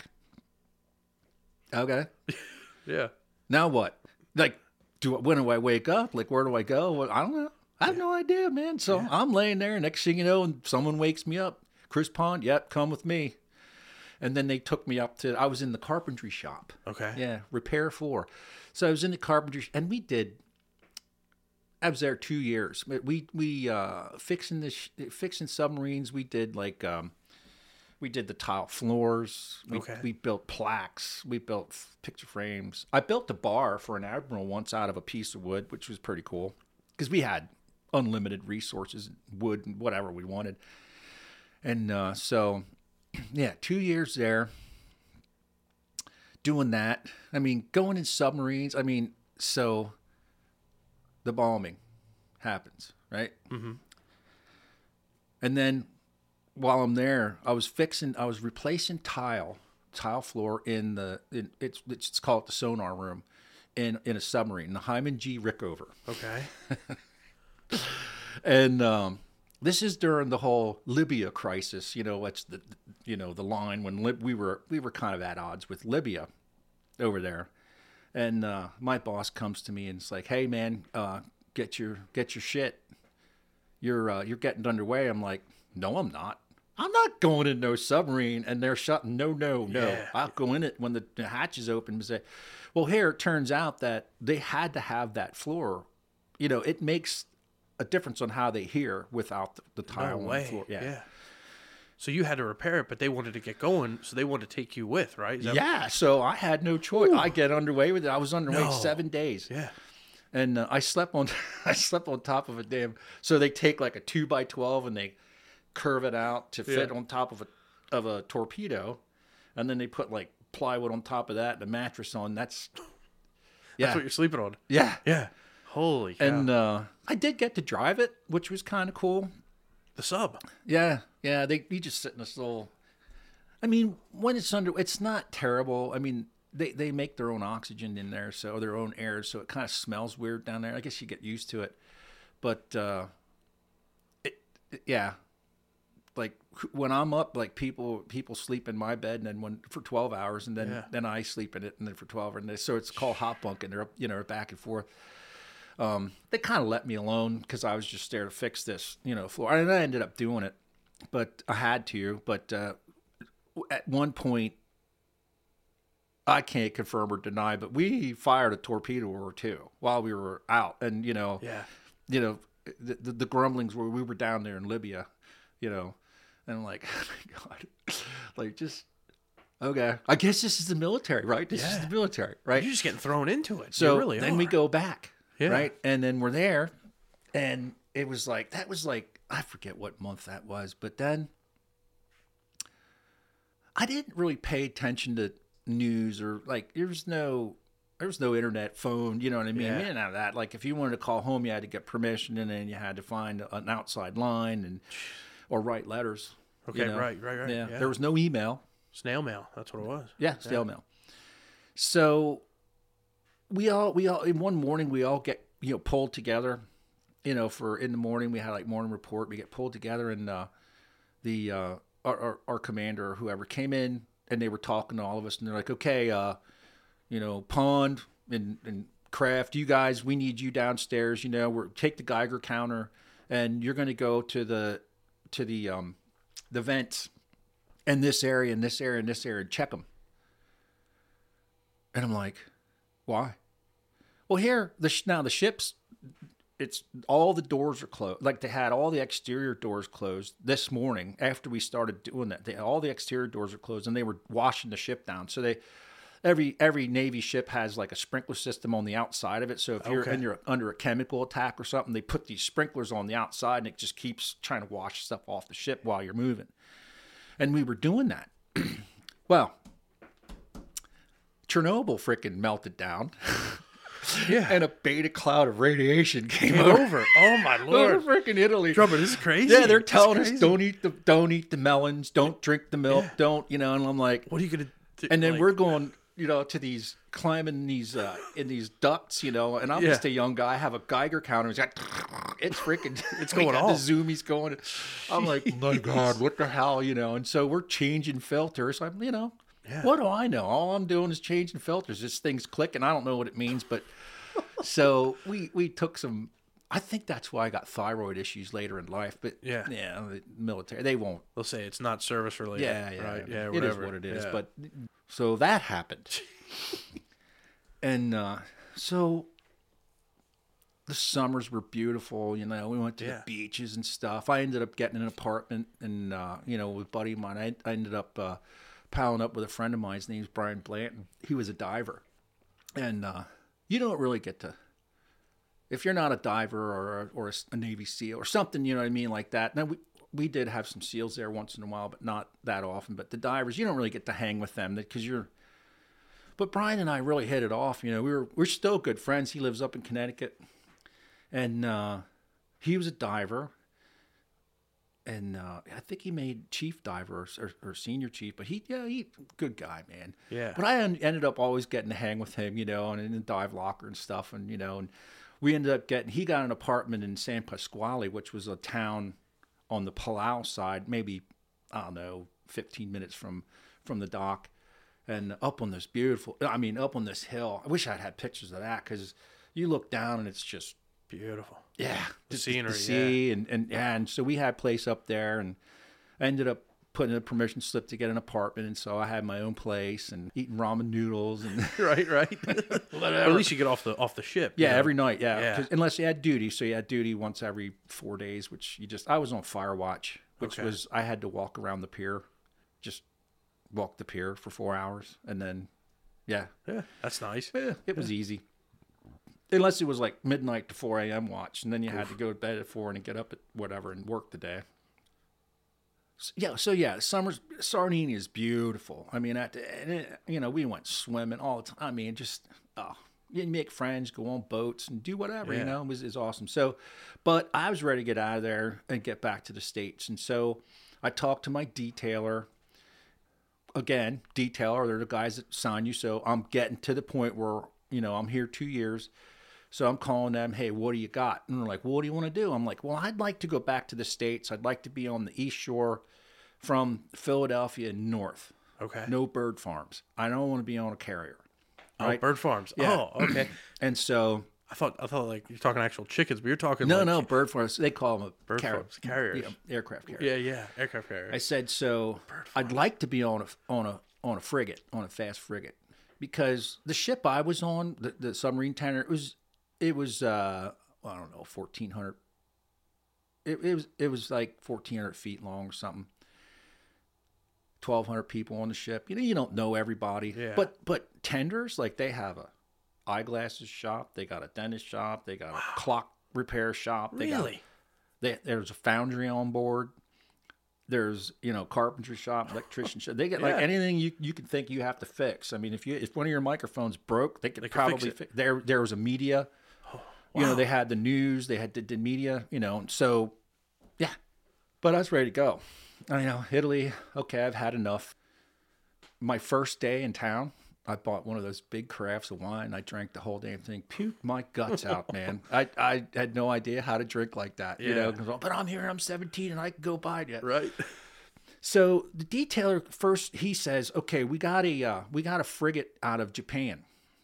Okay. yeah. Now what? Like, do when do I wake up? Like, where do I go? Well, I don't know. I have no idea, man. So Yeah. I'm laying there. Next thing you know, and someone wakes me up. Chris Pond, yep, come with me. And then they took me up to. I was in the carpentry shop. Okay. Yeah, repair floor. So I was in the carpentry, and we did. I was there two years. We we uh, fixing this fixing submarines. We did like um, we did the tile floors. We, Okay. we built plaques. We built f- picture frames. I built a bar for an admiral once out of a piece of wood, which was pretty cool because we had unlimited resources, wood and whatever we wanted. And uh, so, yeah, two years there doing that. I mean, going in submarines. I mean, so the bombing happens, right? Mm-hmm. And then while I'm there, I was fixing, I was replacing tile, tile floor in the, in, it's, it's called the sonar room in, in a submarine, the Hyman G. Rickover. Okay. And um, this is during the whole Libya crisis. You know, it's the, you know, the line when Lib- we were, we were kind of at odds with Libya over there. And uh, my boss comes to me and it's like, "Hey man, uh, get your, get your shit. You're, uh, you're getting underway." I'm like, "No, I'm not. I'm not going in no submarine." And they're shutting, no, no, no. Yeah. I'll go in it when the, the hatch is open and say, well, here it turns out that they had to have that floor. You know, it makes a difference on how they hear without the, the tile No on the way. floor. Yeah. So you had to repair it, but they wanted to get going, so they wanted to take you with, right? Is that- Yeah, so I had no choice. I get underway with it. I was underway No. seven days. Yeah. And uh, I slept on, I slept on top of a damn. So they take like a two by twelve and they curve it out to fit Yeah. on top of a of a torpedo, and then they put like plywood on top of that and a mattress on. That's yeah, That's what you're sleeping on. yeah. Yeah. Holy cow. And uh, I did get to drive it, which was kind of cool. the sub. Yeah, yeah. They you just sit in this little. I mean, when it's under, it's not terrible. I mean, they they make their own oxygen in there, so their own air, so it kind of smells weird down there. I guess you get used to it, but uh, it, it yeah, like when I'm up, like people people sleep in my bed, and then when for twelve hours, and then Yeah. then I sleep in it, and then for twelve, and they, so it's called hot bunk, and they're up, you know, back and forth. Um, they kind of let me alone because I was just there to fix this, you know, floor. And I ended up doing it, but I had to. But uh, at one point, I can't confirm or deny, but we fired a torpedo or two while we were out. And, you know, Yeah. you know, the, the, the grumblings were we were down there in Libya, you know, and I'm like, oh my God, like just, okay. I guess this is the military, right? This is Yeah. the military, right? You're just getting thrown into it. So you really then are. we go back, Yeah. right? And then we're there, and it was like, that was like, I forget what month that was, but then I didn't really pay attention to news or like, there was no, there was no internet, phone, you know what I mean? Yeah. We didn't have that. Like if you wanted to call home, you had to get permission, and then you had to find an outside line and, or write letters. Okay, you know? right, right, right. Yeah. Yeah. There was no email. Snail mail. That's what it was. Yeah, stale mail. So we all we all in one morning we all get you know pulled together, you know, for in the morning we had like morning report. We get pulled together, and uh, the uh, our, our our commander or whoever came in, and they were talking to all of us, and they're like, okay, uh, you know, Pond and and Kraft, you guys, we need you downstairs. You know, we're take the Geiger counter, and you're going to go to the to the um the vents. In this area, in this area, in this area, and check them. And I'm like, why? Well, here, the sh- now the ships, it's all the doors are closed. Like they had all the exterior doors closed this morning after we started doing that. They, all the exterior doors are closed, and they were washing the ship down. So they, every every Navy ship has like a sprinkler system on the outside of it. So if you're Okay. and you're under a chemical attack or something, they put these sprinklers on the outside, and it just keeps trying to wash stuff off the ship while you're moving. And we were doing that. Well, Chernobyl freaking melted down. Yeah. And a beta cloud of radiation came, Came over. over. Oh my Over lord. freaking Italy. Drummer, this is crazy. Yeah, they're This is telling us crazy. don't eat the don't eat the melons, don't drink the milk, don't you know? And I'm like, What are you gonna do? and then Like, we're going, you know, to these climbing these uh, in these ducts, you know. And I'm Yeah. just a young guy. I have a Geiger counter. It's got, it's freaking, It's we going got off. The zoomies going. I'm like, oh my God, what the hell, you know? And so we're changing filters. I'm, you know, Yeah. what do I know? All I'm doing is changing filters. This thing's clicking. I don't know what it means, but so we we took some. I think that's why I got thyroid issues later in life. But Yeah. yeah, the military, they won't. They'll say it's not service related. Yeah, yeah, Right. Yeah. it Whatever. is what it is. Yeah. But so that happened, and uh, so the summers were beautiful. You know, we went to Yeah. the beaches and stuff. I ended up getting an apartment, and uh, you know, with a buddy of mine, I, I ended up uh, palling up with a friend of mine. His name's Brian Blanton. He was a diver, and uh, you don't really get to. If you're not a diver or a, or a, a Navy SEAL or something, you know what I mean, like that. Now we we did have some SEALs there once in a while, but not that often. But the divers, you don't really get to hang with them because you're. But Brian and I really hit it off. You know, we were we're still good friends. He lives up in Connecticut, and uh, he was a diver. And uh, I think he made chief diver or, or senior chief, but he, yeah, he good guy, man. Yeah. But I en- ended up always getting to hang with him, you know, and in the dive locker and stuff, and you know, and we ended up getting. He got an apartment in San Pasquale, which was a town on the Palau side, maybe I don't know, fifteen minutes from from the dock, and up on this beautiful. I mean, up on this hill. I wish I'd had pictures of that because you look down and it's just. Beautiful. Yeah, The scenery, the sea, and, and and so we had a place up there, and I ended up putting a permission slip to get an apartment, and so I had my own place and eating ramen noodles and Right. Right. Or at least you get off the off the ship. you yeah, know? every night, yeah, Yeah. 'Cause unless you had duty, so you had duty once every four days, which you just I was on fire watch, which Okay. was I had to walk around the pier, just walk the pier for four hours, and then yeah, Yeah. That's nice. yeah, it was easy. Unless it was like midnight to four a.m. watch, and then you had to go to bed at four and get up at whatever and work the day. So, yeah, so yeah, summer's Sardinia is beautiful. I mean, at the, and it, you know, we went swimming all the time. I mean, just oh, you make friends, go on boats, and do whatever. Yeah. You know, it was is awesome. So, but I was ready to get out of there and get back to the States, and so I talked to my detailer. Again, detailer, they're the guys that sign you. So I'm getting to the point where you know I'm here two years. So I'm calling them, hey, what do you got? And they're like, well, what do you want to do? I'm like, well, I'd like to go back to the States. I'd like to be on the East Shore from Philadelphia north. Okay. No bird farms. I don't want to be on a carrier. Oh, Right? bird farms. Yeah. Oh, okay. And so, I thought I thought like you're talking actual chickens, but you're talking no, like no, bird farms. They call them a bird car- farms, carriers. yeah, aircraft carrier. Yeah, yeah, aircraft I carriers. said, so I'd like to be on a on a on a frigate, on a fast frigate, because the ship I was on, the, the submarine tanker, it was it was uh, I don't know, fourteen hundred. It, it was it was like fourteen hundred feet long or something. Twelve hundred people on the ship. You know, you don't know everybody, Yeah. but but tenders, like they have a eyeglasses shop, they got a dentist shop, they got a clock repair shop. They got- Really? they, there's a foundry on board. There's, you know, carpentry shop, electrician shop. They get like Yeah. anything you you can think you have to fix. I mean, if you if one of your microphones broke, they could They could fix probably it. fix. There there was a media. You know, they had the news, they had the, the media. You know, so yeah. But I was ready to go. I know Italy. Okay, I've had enough. My first day in town, I bought one of those big carafes of wine. I drank the whole damn thing. Puked my guts out, man. I, I had no idea how to drink like that. You know, Yeah. 'cause, but I'm here. I'm seventeen, and I can go buy it. Right. So the detailer first, he says, "Okay, we got a uh, we got a frigate out of Japan,"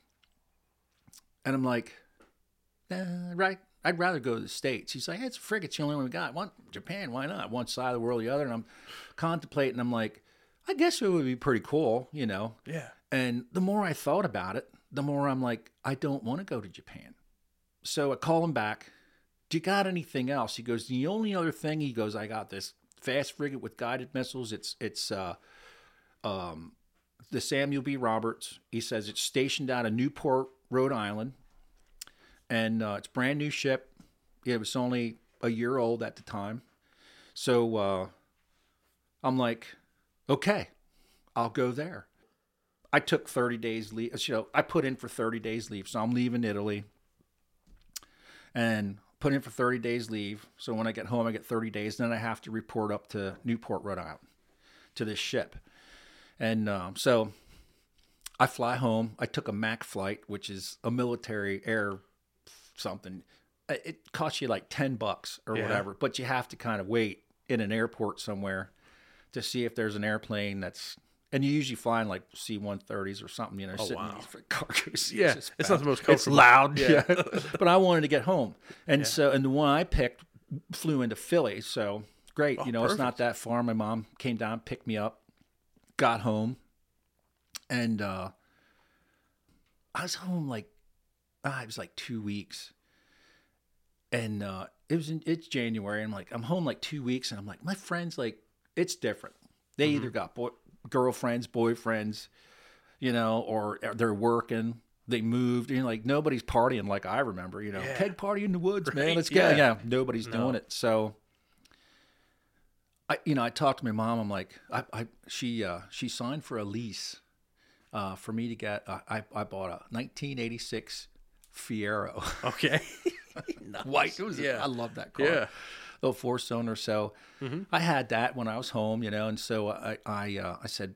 and I'm like, uh, "Right, I'd rather go to the States." He's like, hey, "It's a frigate's the only one we got. One Japan, why not? One side of the world, the other." And I'm contemplating. I'm like, "I guess it would be pretty cool, you know." Yeah. And the more I thought about it, the more I'm like, I don't want to go to Japan. So I call him back. Do you got anything else? He goes, the only other thing, he goes, I got this fast frigate with guided missiles. It's it's uh, um, the Samuel B. Roberts. He says it's stationed out of Newport, Rhode Island, and uh, it's a brand new ship. It was only a year old at the time. So uh, I'm like, okay, I'll go there. I took thirty days leave. You know, I put in for thirty days leave. So I'm leaving Italy and put in for thirty days leave. So when I get home, I get thirty days. Then I have to report up to Newport, Rhode Island, to this ship. And um, so I fly home. I took a MAC flight, which is a military air something. It costs you like ten bucks or yeah. whatever, but you have to kind of wait in an airport somewhere to see if there's an airplane that's, and you usually fly in like C one thirties or something, you know, oh, sitting wow. in these cargo seats. Yeah, it's, it's not the most comfortable. It's loud, yeah. yeah. But I wanted to get home. And yeah. so, and the one I picked flew into Philly, so great. Oh, you know, perfect. It's not that far. My mom came down, picked me up, got home, and uh, I was home like, ah, it was like two weeks. And uh, it was in, it's January. And I'm like, I'm home like two weeks. And I'm like, my friends, like, it's different. They mm-hmm. either got boy, girlfriends, boyfriends, you know, or they're working. They moved. You know, like, nobody's partying like I remember, you know. Yeah. Keg party in the woods, right. man. Let's yeah. go. Yeah, nobody's no. doing it. So, I, you know, I talked to my mom. I'm like, I, I she, uh, she signed for a lease uh, for me to get, uh, I, I bought a nineteen eighty-six Fiero. Okay. Nice. White. It was, yeah. I love that car. Yeah. Little four cylinder. So mm-hmm. I had that when I was home, you know, and so I I uh, I said,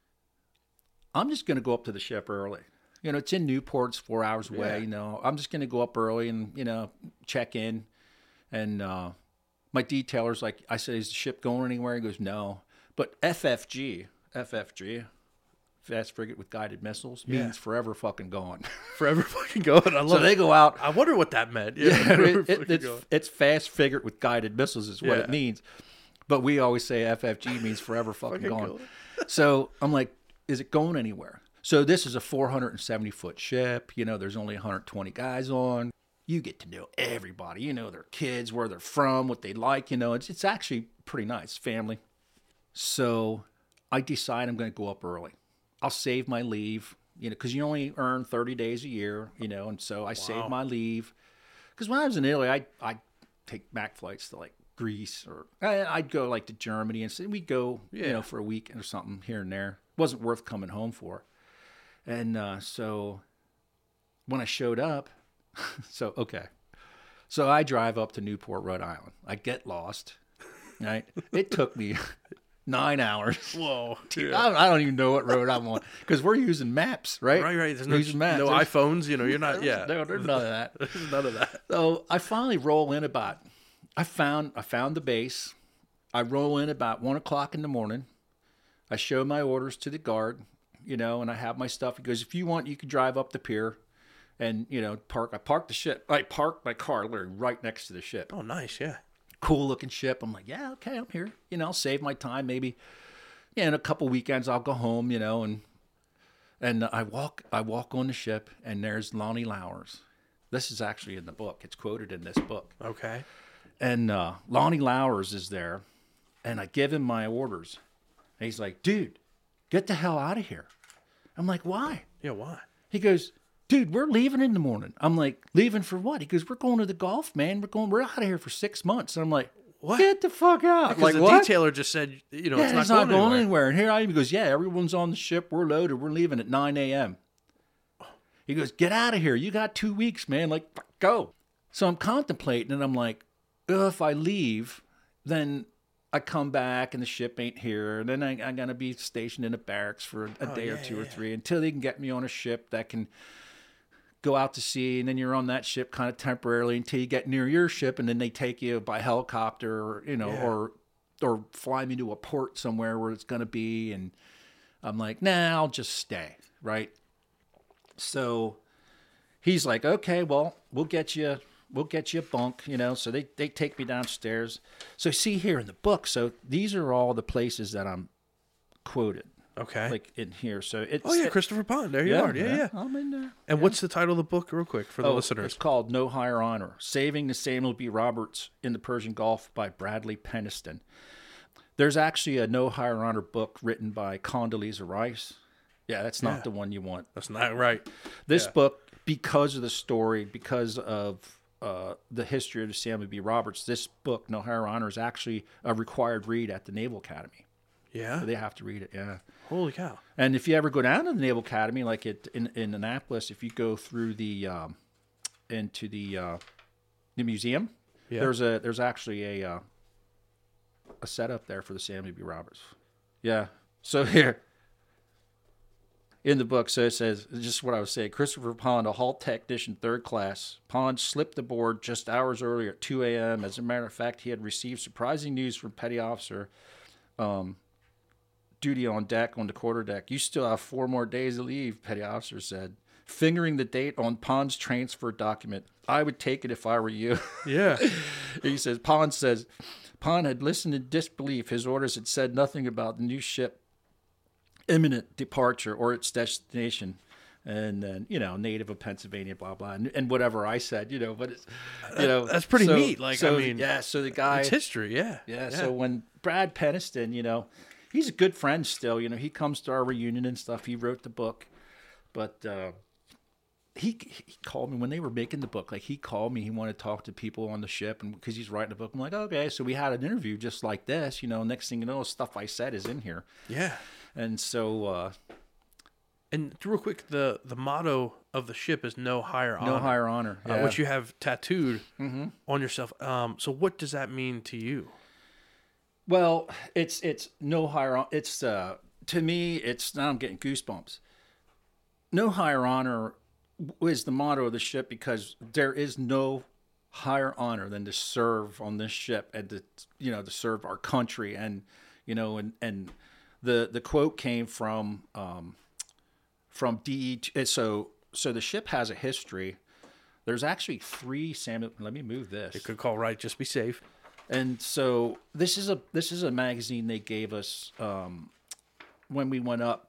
I'm just going to go up to the ship early. You know, it's in Newport, it's four hours away. Yeah. You know, I'm just going to go up early and, you know, check in. And uh, my detailer's like, I said, is the ship going anywhere? He goes, no. But F F G, F F G. Fast frigate with guided missiles means yeah. forever fucking gone. Forever fucking gone. I love so they it. go out. I wonder what that meant. Yeah, yeah it, it, it's, it's fast frigate with guided missiles is what yeah. it means. But we always say F F G means forever fucking, fucking gone. gone. So I'm like, is it going anywhere? So this is a four hundred seventy foot ship. You know, there's only one hundred twenty guys on. You get to know everybody. You know their kids, where they're from, what they like. You know, it's it's actually pretty nice, family. So I decide I'm going to go up early. I'll save my leave, you know, because you only earn thirty days a year, you know, and so I wow. save my leave. Because when I was in Italy, I I take back flights to like Greece or I, I'd go like to Germany and so we'd go, yeah. you know, for a week or something here and there. It wasn't worth coming home for. And uh, so when I showed up, so okay, so I drive up to Newport, Rhode Island. I get lost, right? It took me. Nine hours. Whoa. Dude, I, don't, I don't even know what road I'm on because we're using maps, right? Right, right. There's we're no, maps. no there's, iPhones. You know, you're not, yeah. No, there's none of that. There's none of that. So I finally roll in about, I found I found the base. I roll in about one o'clock in the morning. I show my orders to the guard, you know, and I have my stuff. He goes, if you want, you can drive up the pier and, you know, park. I parked the ship. I parked my car literally right next to the ship. Oh, nice, yeah. Cool looking ship. I'm like, yeah, okay, I'm here. You know, I'll save my time. Maybe, yeah, in a couple weekends I'll go home. You know, and and I walk, I walk on the ship, and there's Lonnie Lowers. This is actually in the book. It's quoted in this book. Okay. And uh, Lonnie Lowers is there, and I give him my orders. And he's like, dude, get the hell out of here. I'm like, why? Yeah, why? He goes, dude, we're leaving in the morning. I'm like, leaving for what? He goes, we're going to the Gulf, man. We're going, we're out of here for six months. And I'm like, what? Get the fuck out. Because like, the what? detailer just said, you know, yeah, it's not, it's going, not going anywhere. anywhere. And here I am. He goes, yeah, everyone's on the ship. We're loaded. We're leaving at nine a.m. He goes, get out of here. You got two weeks, man. Like, go. So I'm contemplating, and I'm like, oh, if I leave, then I come back and the ship ain't here. And then I, I'm going to be stationed in a barracks for a, a oh, day yeah, or two yeah. or three until they can get me on a ship that can go out to sea. And then you're on that ship kind of temporarily until you get near your ship. And then they take you by helicopter or, you know, yeah. or or fly me to a port somewhere where it's going to be. And I'm like, nah, I'll just stay, right? So he's like, okay, well, we'll get you, we'll get you a bunk, you know. So they, they take me downstairs. So see here in the book, so these are all the places that I'm quoted. Okay. Like in here. So it's Oh yeah, it, Christopher Pond. There you yeah, are. Yeah, yeah. I'm in there. And yeah. what's the title of the book, real quick, for the oh, listeners? It's called No Higher Honor: Saving the Samuel B. Roberts in the Persian Gulf by Bradley Peniston. There's actually a No Higher Honor book written by Condoleezza Rice, Yeah, that's not Yeah. the one you want. That's not right. This Yeah. book, because of the story, because of uh, the history of the Samuel B. Roberts, this book, No Higher Honor, is actually a required read at the Naval Academy. Yeah. So they have to read it, yeah. Holy cow. And if you ever go down to the Naval Academy, like it in, in Annapolis, if you go through the um, into the uh, the museum, Yeah. there's a there's actually a uh, a setup there for the Samuel B. Roberts. Yeah. So here in the book, so it says just what I was saying. Christopher Pond, a hull technician, third class. Pond slipped aboard just hours earlier at two a.m. As a matter of fact, he had received surprising news from petty officer. Um, duty on deck, on the quarterdeck. You still have four more days to leave, petty officer said, fingering the date on Pond's transfer document. I would take it if I were you. Yeah. He says, Pond says, Pond had listened in disbelief. His orders had said nothing about the new ship imminent departure or its destination. And then, you know, native of Pennsylvania, blah, blah, and, and whatever I said, you know, but it's, you know. That's pretty so- neat. Like, so, I mean, yeah, so the guy. it's history. Yeah. Yeah, so when Brad Peniston, you know, he's a good friend still. You know, he comes to our reunion and stuff. He wrote the book, but uh, he he called me when they were making the book. Like he called me. He wanted to talk to people on the ship, and because he's writing a book, I'm like, okay. So we had an interview just like this. You know, next thing you know, stuff I said is in here, Yeah. and so uh, And real quick, the the motto of the ship is no higher honor. no higher honor, uh, yeah. which you have tattooed Mm-hmm. on yourself. Um, so what does that mean to you? Well, it's it's no higher. hon- It's uh, to me, it's now I'm getting goosebumps. No higher honor is the motto of the ship because there is no higher honor than to serve on this ship and to you know to serve our country and you know and and the the quote came from um, from D E. So so the ship has a history. There's actually three Samuel. Let me move this. Good call, right? Just be safe. And so this is a this is a magazine they gave us um, when we went up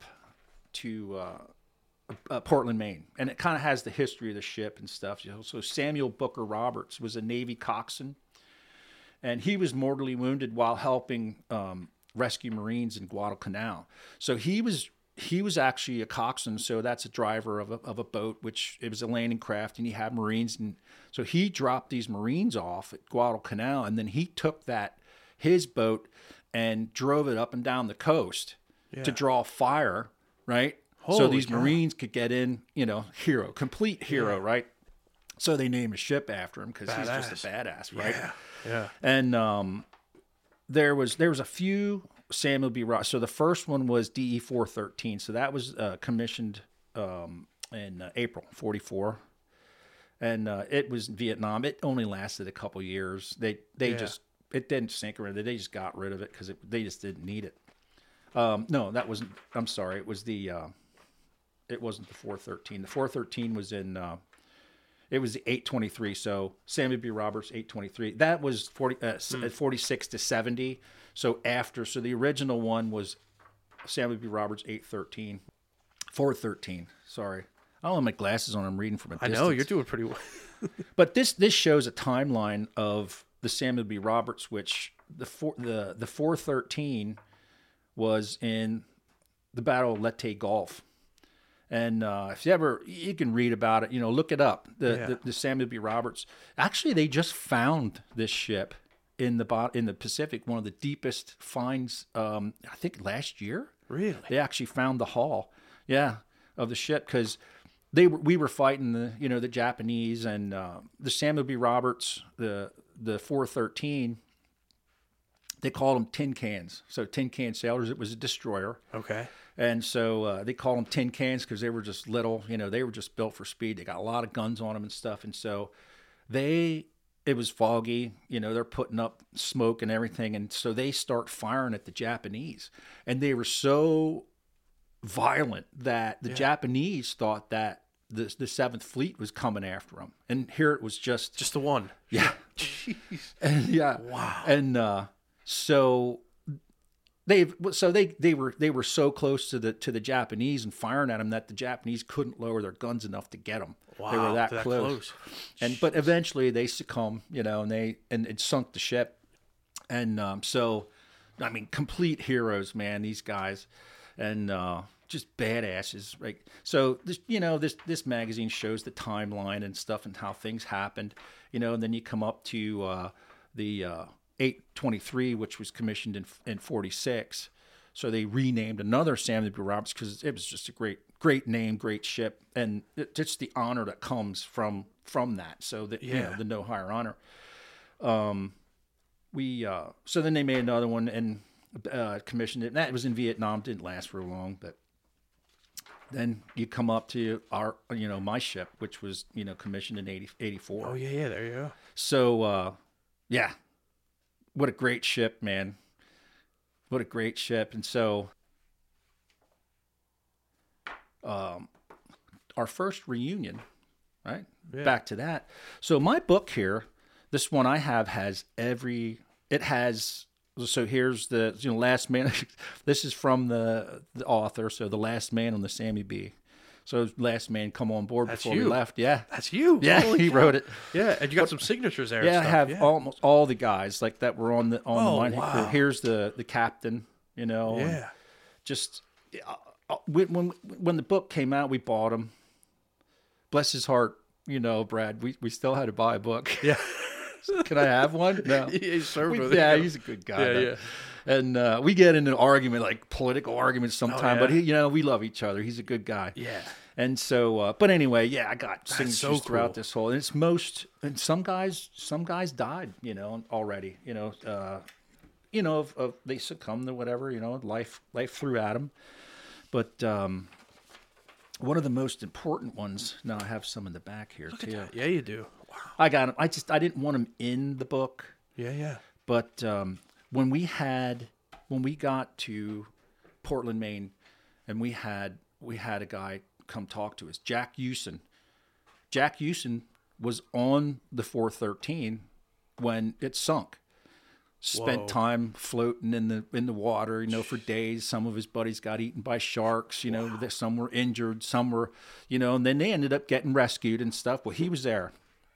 to uh, uh, Portland, Maine, and it kind of has the history of the ship and stuff. You know, so Samuel Booker Roberts was a Navy coxswain, and he was mortally wounded while helping um, rescue Marines in Guadalcanal. So he was he was actually a coxswain, so that's a driver of a of a boat, which it was a landing craft, and he had Marines, and so he dropped these Marines off at Guadalcanal, and then he took that his boat and drove it up and down the coast Yeah. to draw fire, right? so Holy these cow. Marines could get in, you know, hero, complete hero, right? So they named a ship after him because he's just a badass, right? Yeah. Yeah. And um, there was there was a few Samuel B. Roberts. So the first one was D E four thirteen. So that was uh, commissioned um, in uh, April forty-four, and uh, it was Vietnam. It only lasted a couple years. They they Yeah. just it didn't sink or anything. They just got rid of it because they just didn't need it. Um, no, that wasn't. I'm sorry. It was the. Uh, it wasn't the four thirteen. The four thirteen was in. Uh, It was the eight twenty-three. So Samuel B. Roberts, eight twenty-three. That was forty, uh, Hmm. forty-six to seventy. So after, so the original one was Samuel B. Roberts, eight thirteen. four thirteen. Sorry. I don't have my glasses on. I'm reading from a I distance. know you're doing pretty well. But this this shows a timeline of the Samuel B. Roberts, which the four, the the four thirteen was in the Battle of Leyte Gulf. And uh, if you ever, you can read about it, you know, look it up. The, Yeah. the the Samuel B. Roberts. Actually, they just found this ship in the bot in the Pacific, one of the deepest finds. Um, I think last year. Really? They actually found the hull, yeah, of the ship because they were we were fighting the you know the Japanese and uh, the Samuel B. Roberts, the the four thirteen. They called them tin cans. So tin can sailors. It was a destroyer. Okay. And so uh, they call them tin cans because they were just little, you know, they were just built for speed. They got a lot of guns on them and stuff. And so they, it was foggy, you know, they're putting up smoke and everything. And so they start firing at the Japanese. And they were so violent that the Yeah. Japanese thought that the, the Seventh Fleet was coming after them. And here it was just, Just the one. yeah. Jeez. And yeah. Wow. And uh, so they've so they they were they were so close to the to the Japanese and firing at them that the Japanese couldn't lower their guns enough to get them. Wow. They were that, that close. close. And but eventually they succumbed, you know, and they and it sunk the ship. And um, so, I mean, complete heroes, man. These guys, and uh, just badasses, right? So this, you know, this this magazine shows the timeline and stuff and how things happened, you know. And then you come up to uh, the uh, eight twenty-three, which was commissioned in in forty-six. So they renamed another Samuel B. Roberts because it was just a great, great name, great ship, and it, just the honor that comes from from that. So that Yeah. you know, the no higher honor. Um, we uh, so then they made another one and uh, commissioned it. And that was in Vietnam, didn't last for long, but then you come up to our, you know, my ship, which was, you know, commissioned in eighty, eighty-four. Oh yeah, yeah. There you go. So, uh, yeah, what a great ship, man. What a great ship. And so, um, our first reunion, right? Yeah. Back to that. So my book here, this one I have has every, it has, so here's the, you know, last man, this is from the, the author. So the last man on the Sammy B. So last man come on board That's before you. we left. Yeah. That's you. Yeah. Holy He cow. wrote it. Yeah, and you got some signatures there. and Yeah, I stuff. have yeah. almost all the guys like that were on the on Oh, the mine. wow. Here's the the captain, you know. and Yeah. Just uh, uh, when when when the book came out, we bought him. Bless his heart, you know, Brad. We we still had to buy a book. Yeah. Can I have one? No. He served We- with it. yeah, he's a good guy. Yeah, though. yeah. And uh, we get in an argument, like political arguments sometime, yeah? but he, you know, we love each other. He's a good guy. Yeah. And so, uh, but anyway, yeah, I got signatures so throughout cool. this whole, and it's most, and some guys, some guys died, you know, already, you know, uh, you know, of, of they succumbed or whatever, you know, life, life threw at them. But um, one of the most important ones. Now I have some in the back here Look at too. that. Yeah, you do. Wow. I got them. I just, I didn't want them in the book. Yeah, yeah. But um, when we had, when we got to Portland, Maine, and we had we had a guy come talk to us, Jack Hewson. Jack Hewson was on the four thirteen when it sunk. Spent Whoa. time floating in the in the water, you know, for days. Some of his buddies got eaten by sharks, you know. That some were injured, some were, you know, and then they ended up getting rescued and stuff. Well, he was there.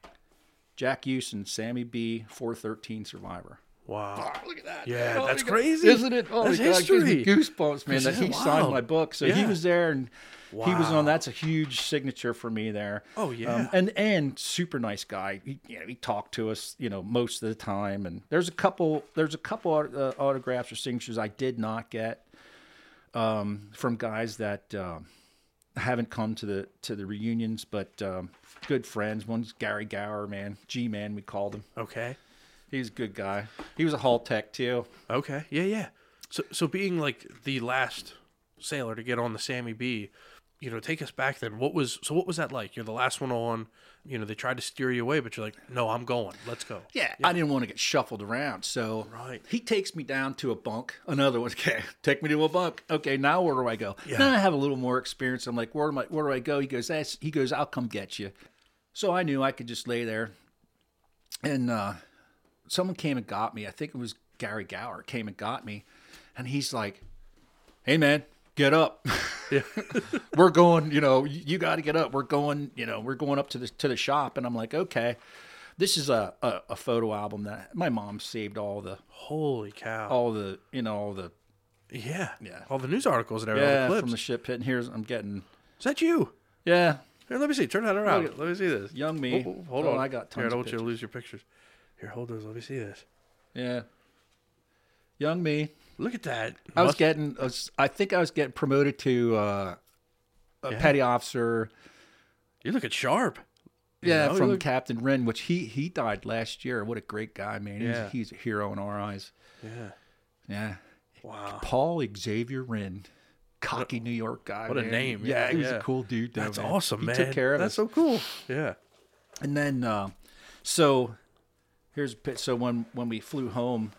Jack Hewson, Sammy B, four thirteen survivor. Wow. Look at that. Yeah, Oh, that's my God. crazy. Isn't it? Oh, That's my God, it gives me history. goosebumps, man, that Yeah, he wow. signed my book. So he Yeah. was there, and he was Wow. on. That's a huge signature for me there. Oh, yeah. Um, and and super nice guy. He, you know, he talked to us, you know, most of the time. And there's a couple. There's a couple uh, autographs or signatures I did not get um, from guys that um, haven't come to the to the reunions, but um, good friends. One's Gary Gower, man, G Man, we called him. Okay. He's a good guy. He was a hull tech too. Okay. Yeah, yeah. So, so being like the last sailor to get on the Sammy B, you know, take us back then. What was so? What was that like? You're the last one on. You know, they tried to steer you away, but you're like, no, I'm going. Let's go. Yeah, I didn't want to get shuffled around, so Right. he takes me down to a bunk. Another one, okay, take me to a bunk. Okay, now where do I go? Yeah. Now I have a little more experience. I'm like, where am I? Where do I go? He goes, That's, he goes, I'll come get you. So I knew I could just lay there, and uh, someone came and got me. I think it was Gary Gower came and got me, and he's like, "Hey man, get up." Yeah. We're going, you know, you, you got to get up. We're going, you know, we're going up to the to the shop. And I'm like, okay, this is a, a, a photo album that my mom saved all the, Holy cow. all the, you know, all the, Yeah. Yeah. All the news articles and everything. yeah, all the from clips. the ship hit. And here's, I'm getting, Is that you? yeah, Here, let me see. Turn that around. Look at- Let me see this. young me. Oh, oh, hold Oh, on. I got tons Here, I of don't want you to pictures. lose your pictures. Here, hold those. Let me see this. yeah, young me. Look at that. I was Must- getting, I, was, I think I was getting promoted to uh, a Yeah. petty officer. You look at sharp. You Yeah, know, you from look- Captain Wren, which he he died last year. What a great guy, man. He's, Yeah. he's a hero in our eyes. Yeah. Yeah. Wow. Paul Xavier Wren, cocky New York guy. what a man. name. Yeah, Yeah, he was yeah. a cool dude. Though, That's man. awesome, he man. took care of That's us. so cool. Yeah. And then, uh, so here's a pit. So when when we flew home,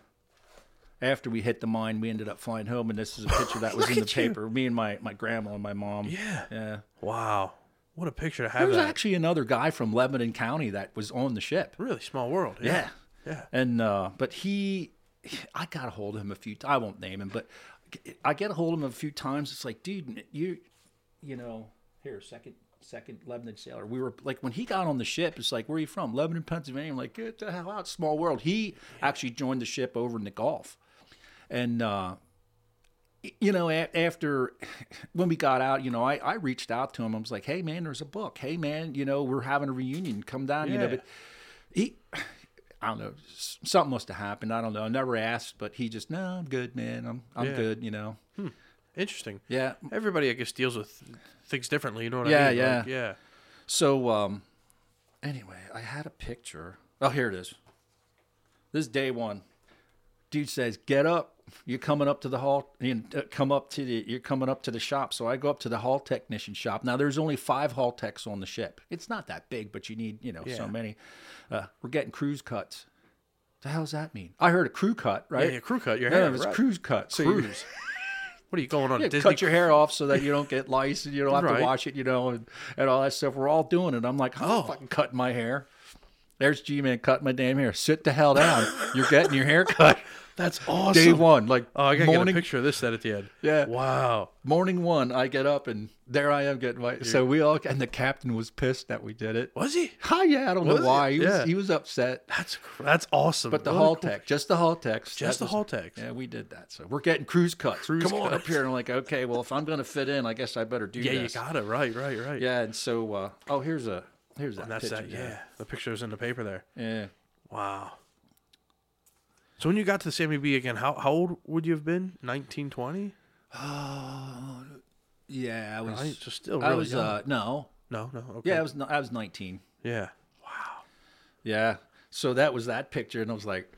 after we hit the mine, we ended up flying home, and this is a picture that was Look in the at you. paper. Me and my my grandma and my mom. Yeah. Yeah. Wow. What a picture to There have was that. actually another guy from Lebanon County that was on the ship. Really small world. Yeah. Yeah. And uh, but he, I got a hold of him a few. I won't name him, but I get a hold of him a few times. It's like, dude, you, you know, here, second, second Lebanon sailor. We were like, when he got on the ship, it's like, where are you from? Lebanon, Pennsylvania. I'm like, get the hell out, small world. He actually joined the ship over in the Gulf, and uh, you know, a- after when we got out, you know, I, I reached out to him. I was like, hey, man, there's a book. Hey, man, you know, we're having a reunion. Come down, you know. Yeah. But he, I don't know, s- something must have happened. I don't know. I never asked, but he just, no, I'm good, man. I'm I'm Yeah. good, you know. Interesting. Yeah. Everybody, I guess, deals with things differently. You know what Yeah, I mean? yeah. Like, yeah. So, um, anyway, I had a picture. Oh, here it is. This is day one. Dude says, "Get up! You're coming up to the hall. You uh, come up to the. You're coming up to the shop." So I go up to the hall technician shop. Now there's only five hall techs on the ship. It's not that big, but you need you know Yeah. so many. Uh, we're getting cruise cuts. The hell does that mean? I heard a crew cut, right? Yeah, yeah, crew cut your Yeah, hair. it's right. cruise cut. So you- Cruise. What are you going on? Yeah, Disney? cut your hair off so that you don't get lice and you don't have Right. to wash it, you know, and, and all that stuff. We're all doing it. I'm like, I'm Oh. not fucking cutting my hair. There's G-Man cutting my damn hair. Sit the hell down. You're getting your hair cut. That's awesome. Day one, like Oh, I gotta morning, get a picture of this set at the end. Yeah. Wow. morning one, I get up and there I am getting my. So we all, and the captain was pissed that we did it. Was he? Hi, yeah, I don't Was know why. he? He was, Yeah. he was upset. That's cr- that's awesome. But the What a hall cool- tech, just the hall techs. Just that the was- hall techs. Yeah, we did that. So we're getting cruise cuts. Cruise Come on cuts. up here. And I'm like, okay, well, if I'm going to fit in, I guess I better do Yeah, this. you got it. Right, right, right. Yeah, and so, uh, oh, here's a, here's that And that's picture. that. Yeah. The picture's in the paper there. Yeah. Wow. So when you got to the Sammy B again, how how old would you have been? nineteen, twenty? Oh, yeah, I was. Right? So still I really was. young. Uh, no. No, no. Okay. Yeah, I was. I was nineteen. Yeah. Yeah. So that was that picture, and I was like,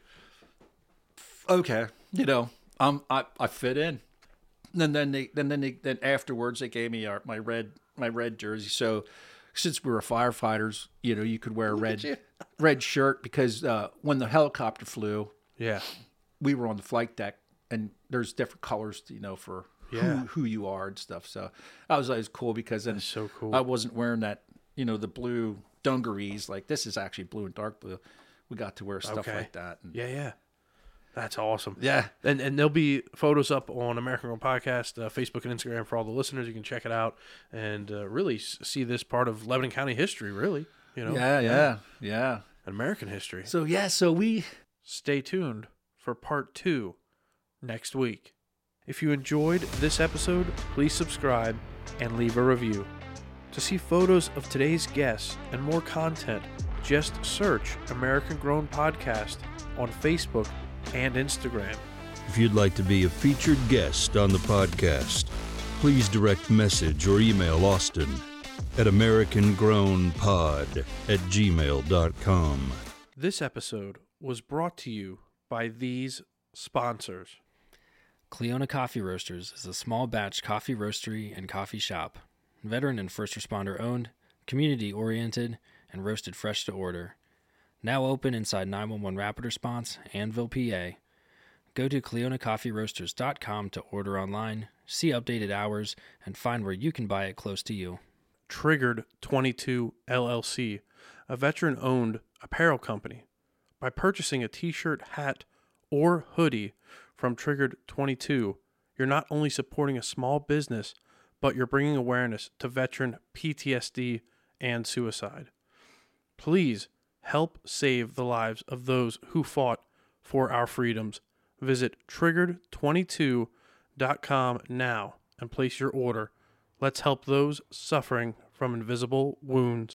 okay, you know, I'm I, I fit in. And then they then then they then afterwards they gave me our, my red my red jersey. So since we were firefighters, you know, you could wear a red red shirt because uh, when the helicopter flew, Yeah. we were on the flight deck, and there's different colors, you know, for Yeah. who who you are and stuff. So I was always cool because then That's so cool. I wasn't wearing that, you know, the blue dungarees. Like this is actually blue and dark blue. We got to wear stuff Okay. like that. And Yeah, yeah. That's awesome. yeah. And and there'll be photos up on American Grown Podcast, uh, Facebook and Instagram for all the listeners. You can check it out and uh, really s- see this part of Lebanon County history, really. You know, Yeah, yeah, yeah. American history. So yeah, so we Stay tuned for part two next week. If you enjoyed this episode, please subscribe and leave a review. To see photos of today's guests and more content, just search American Grown Podcast on Facebook and Instagram. If you'd like to be a featured guest on the podcast, please direct message or email Austin at americangrownpod at gmail dot com. This episode was brought to you by these sponsors. Cleona Coffee Roasters is a small batch coffee roastery and coffee shop. Veteran and first responder owned, community oriented, and roasted fresh to order. Now open inside nine one one Rapid Response, Annville, P A. Go to cleona coffee roasters dot com to order online, see updated hours, and find where you can buy it close to you. Triggered twenty-two L L C, a veteran-owned apparel company. By purchasing a t-shirt, hat, or hoodie from Triggered twenty-two, you're not only supporting a small business, but you're bringing awareness to veteran P T S D and suicide. Please help save the lives of those who fought for our freedoms. Visit triggered twenty-two dot com now and place your order. Let's help those suffering from invisible wounds.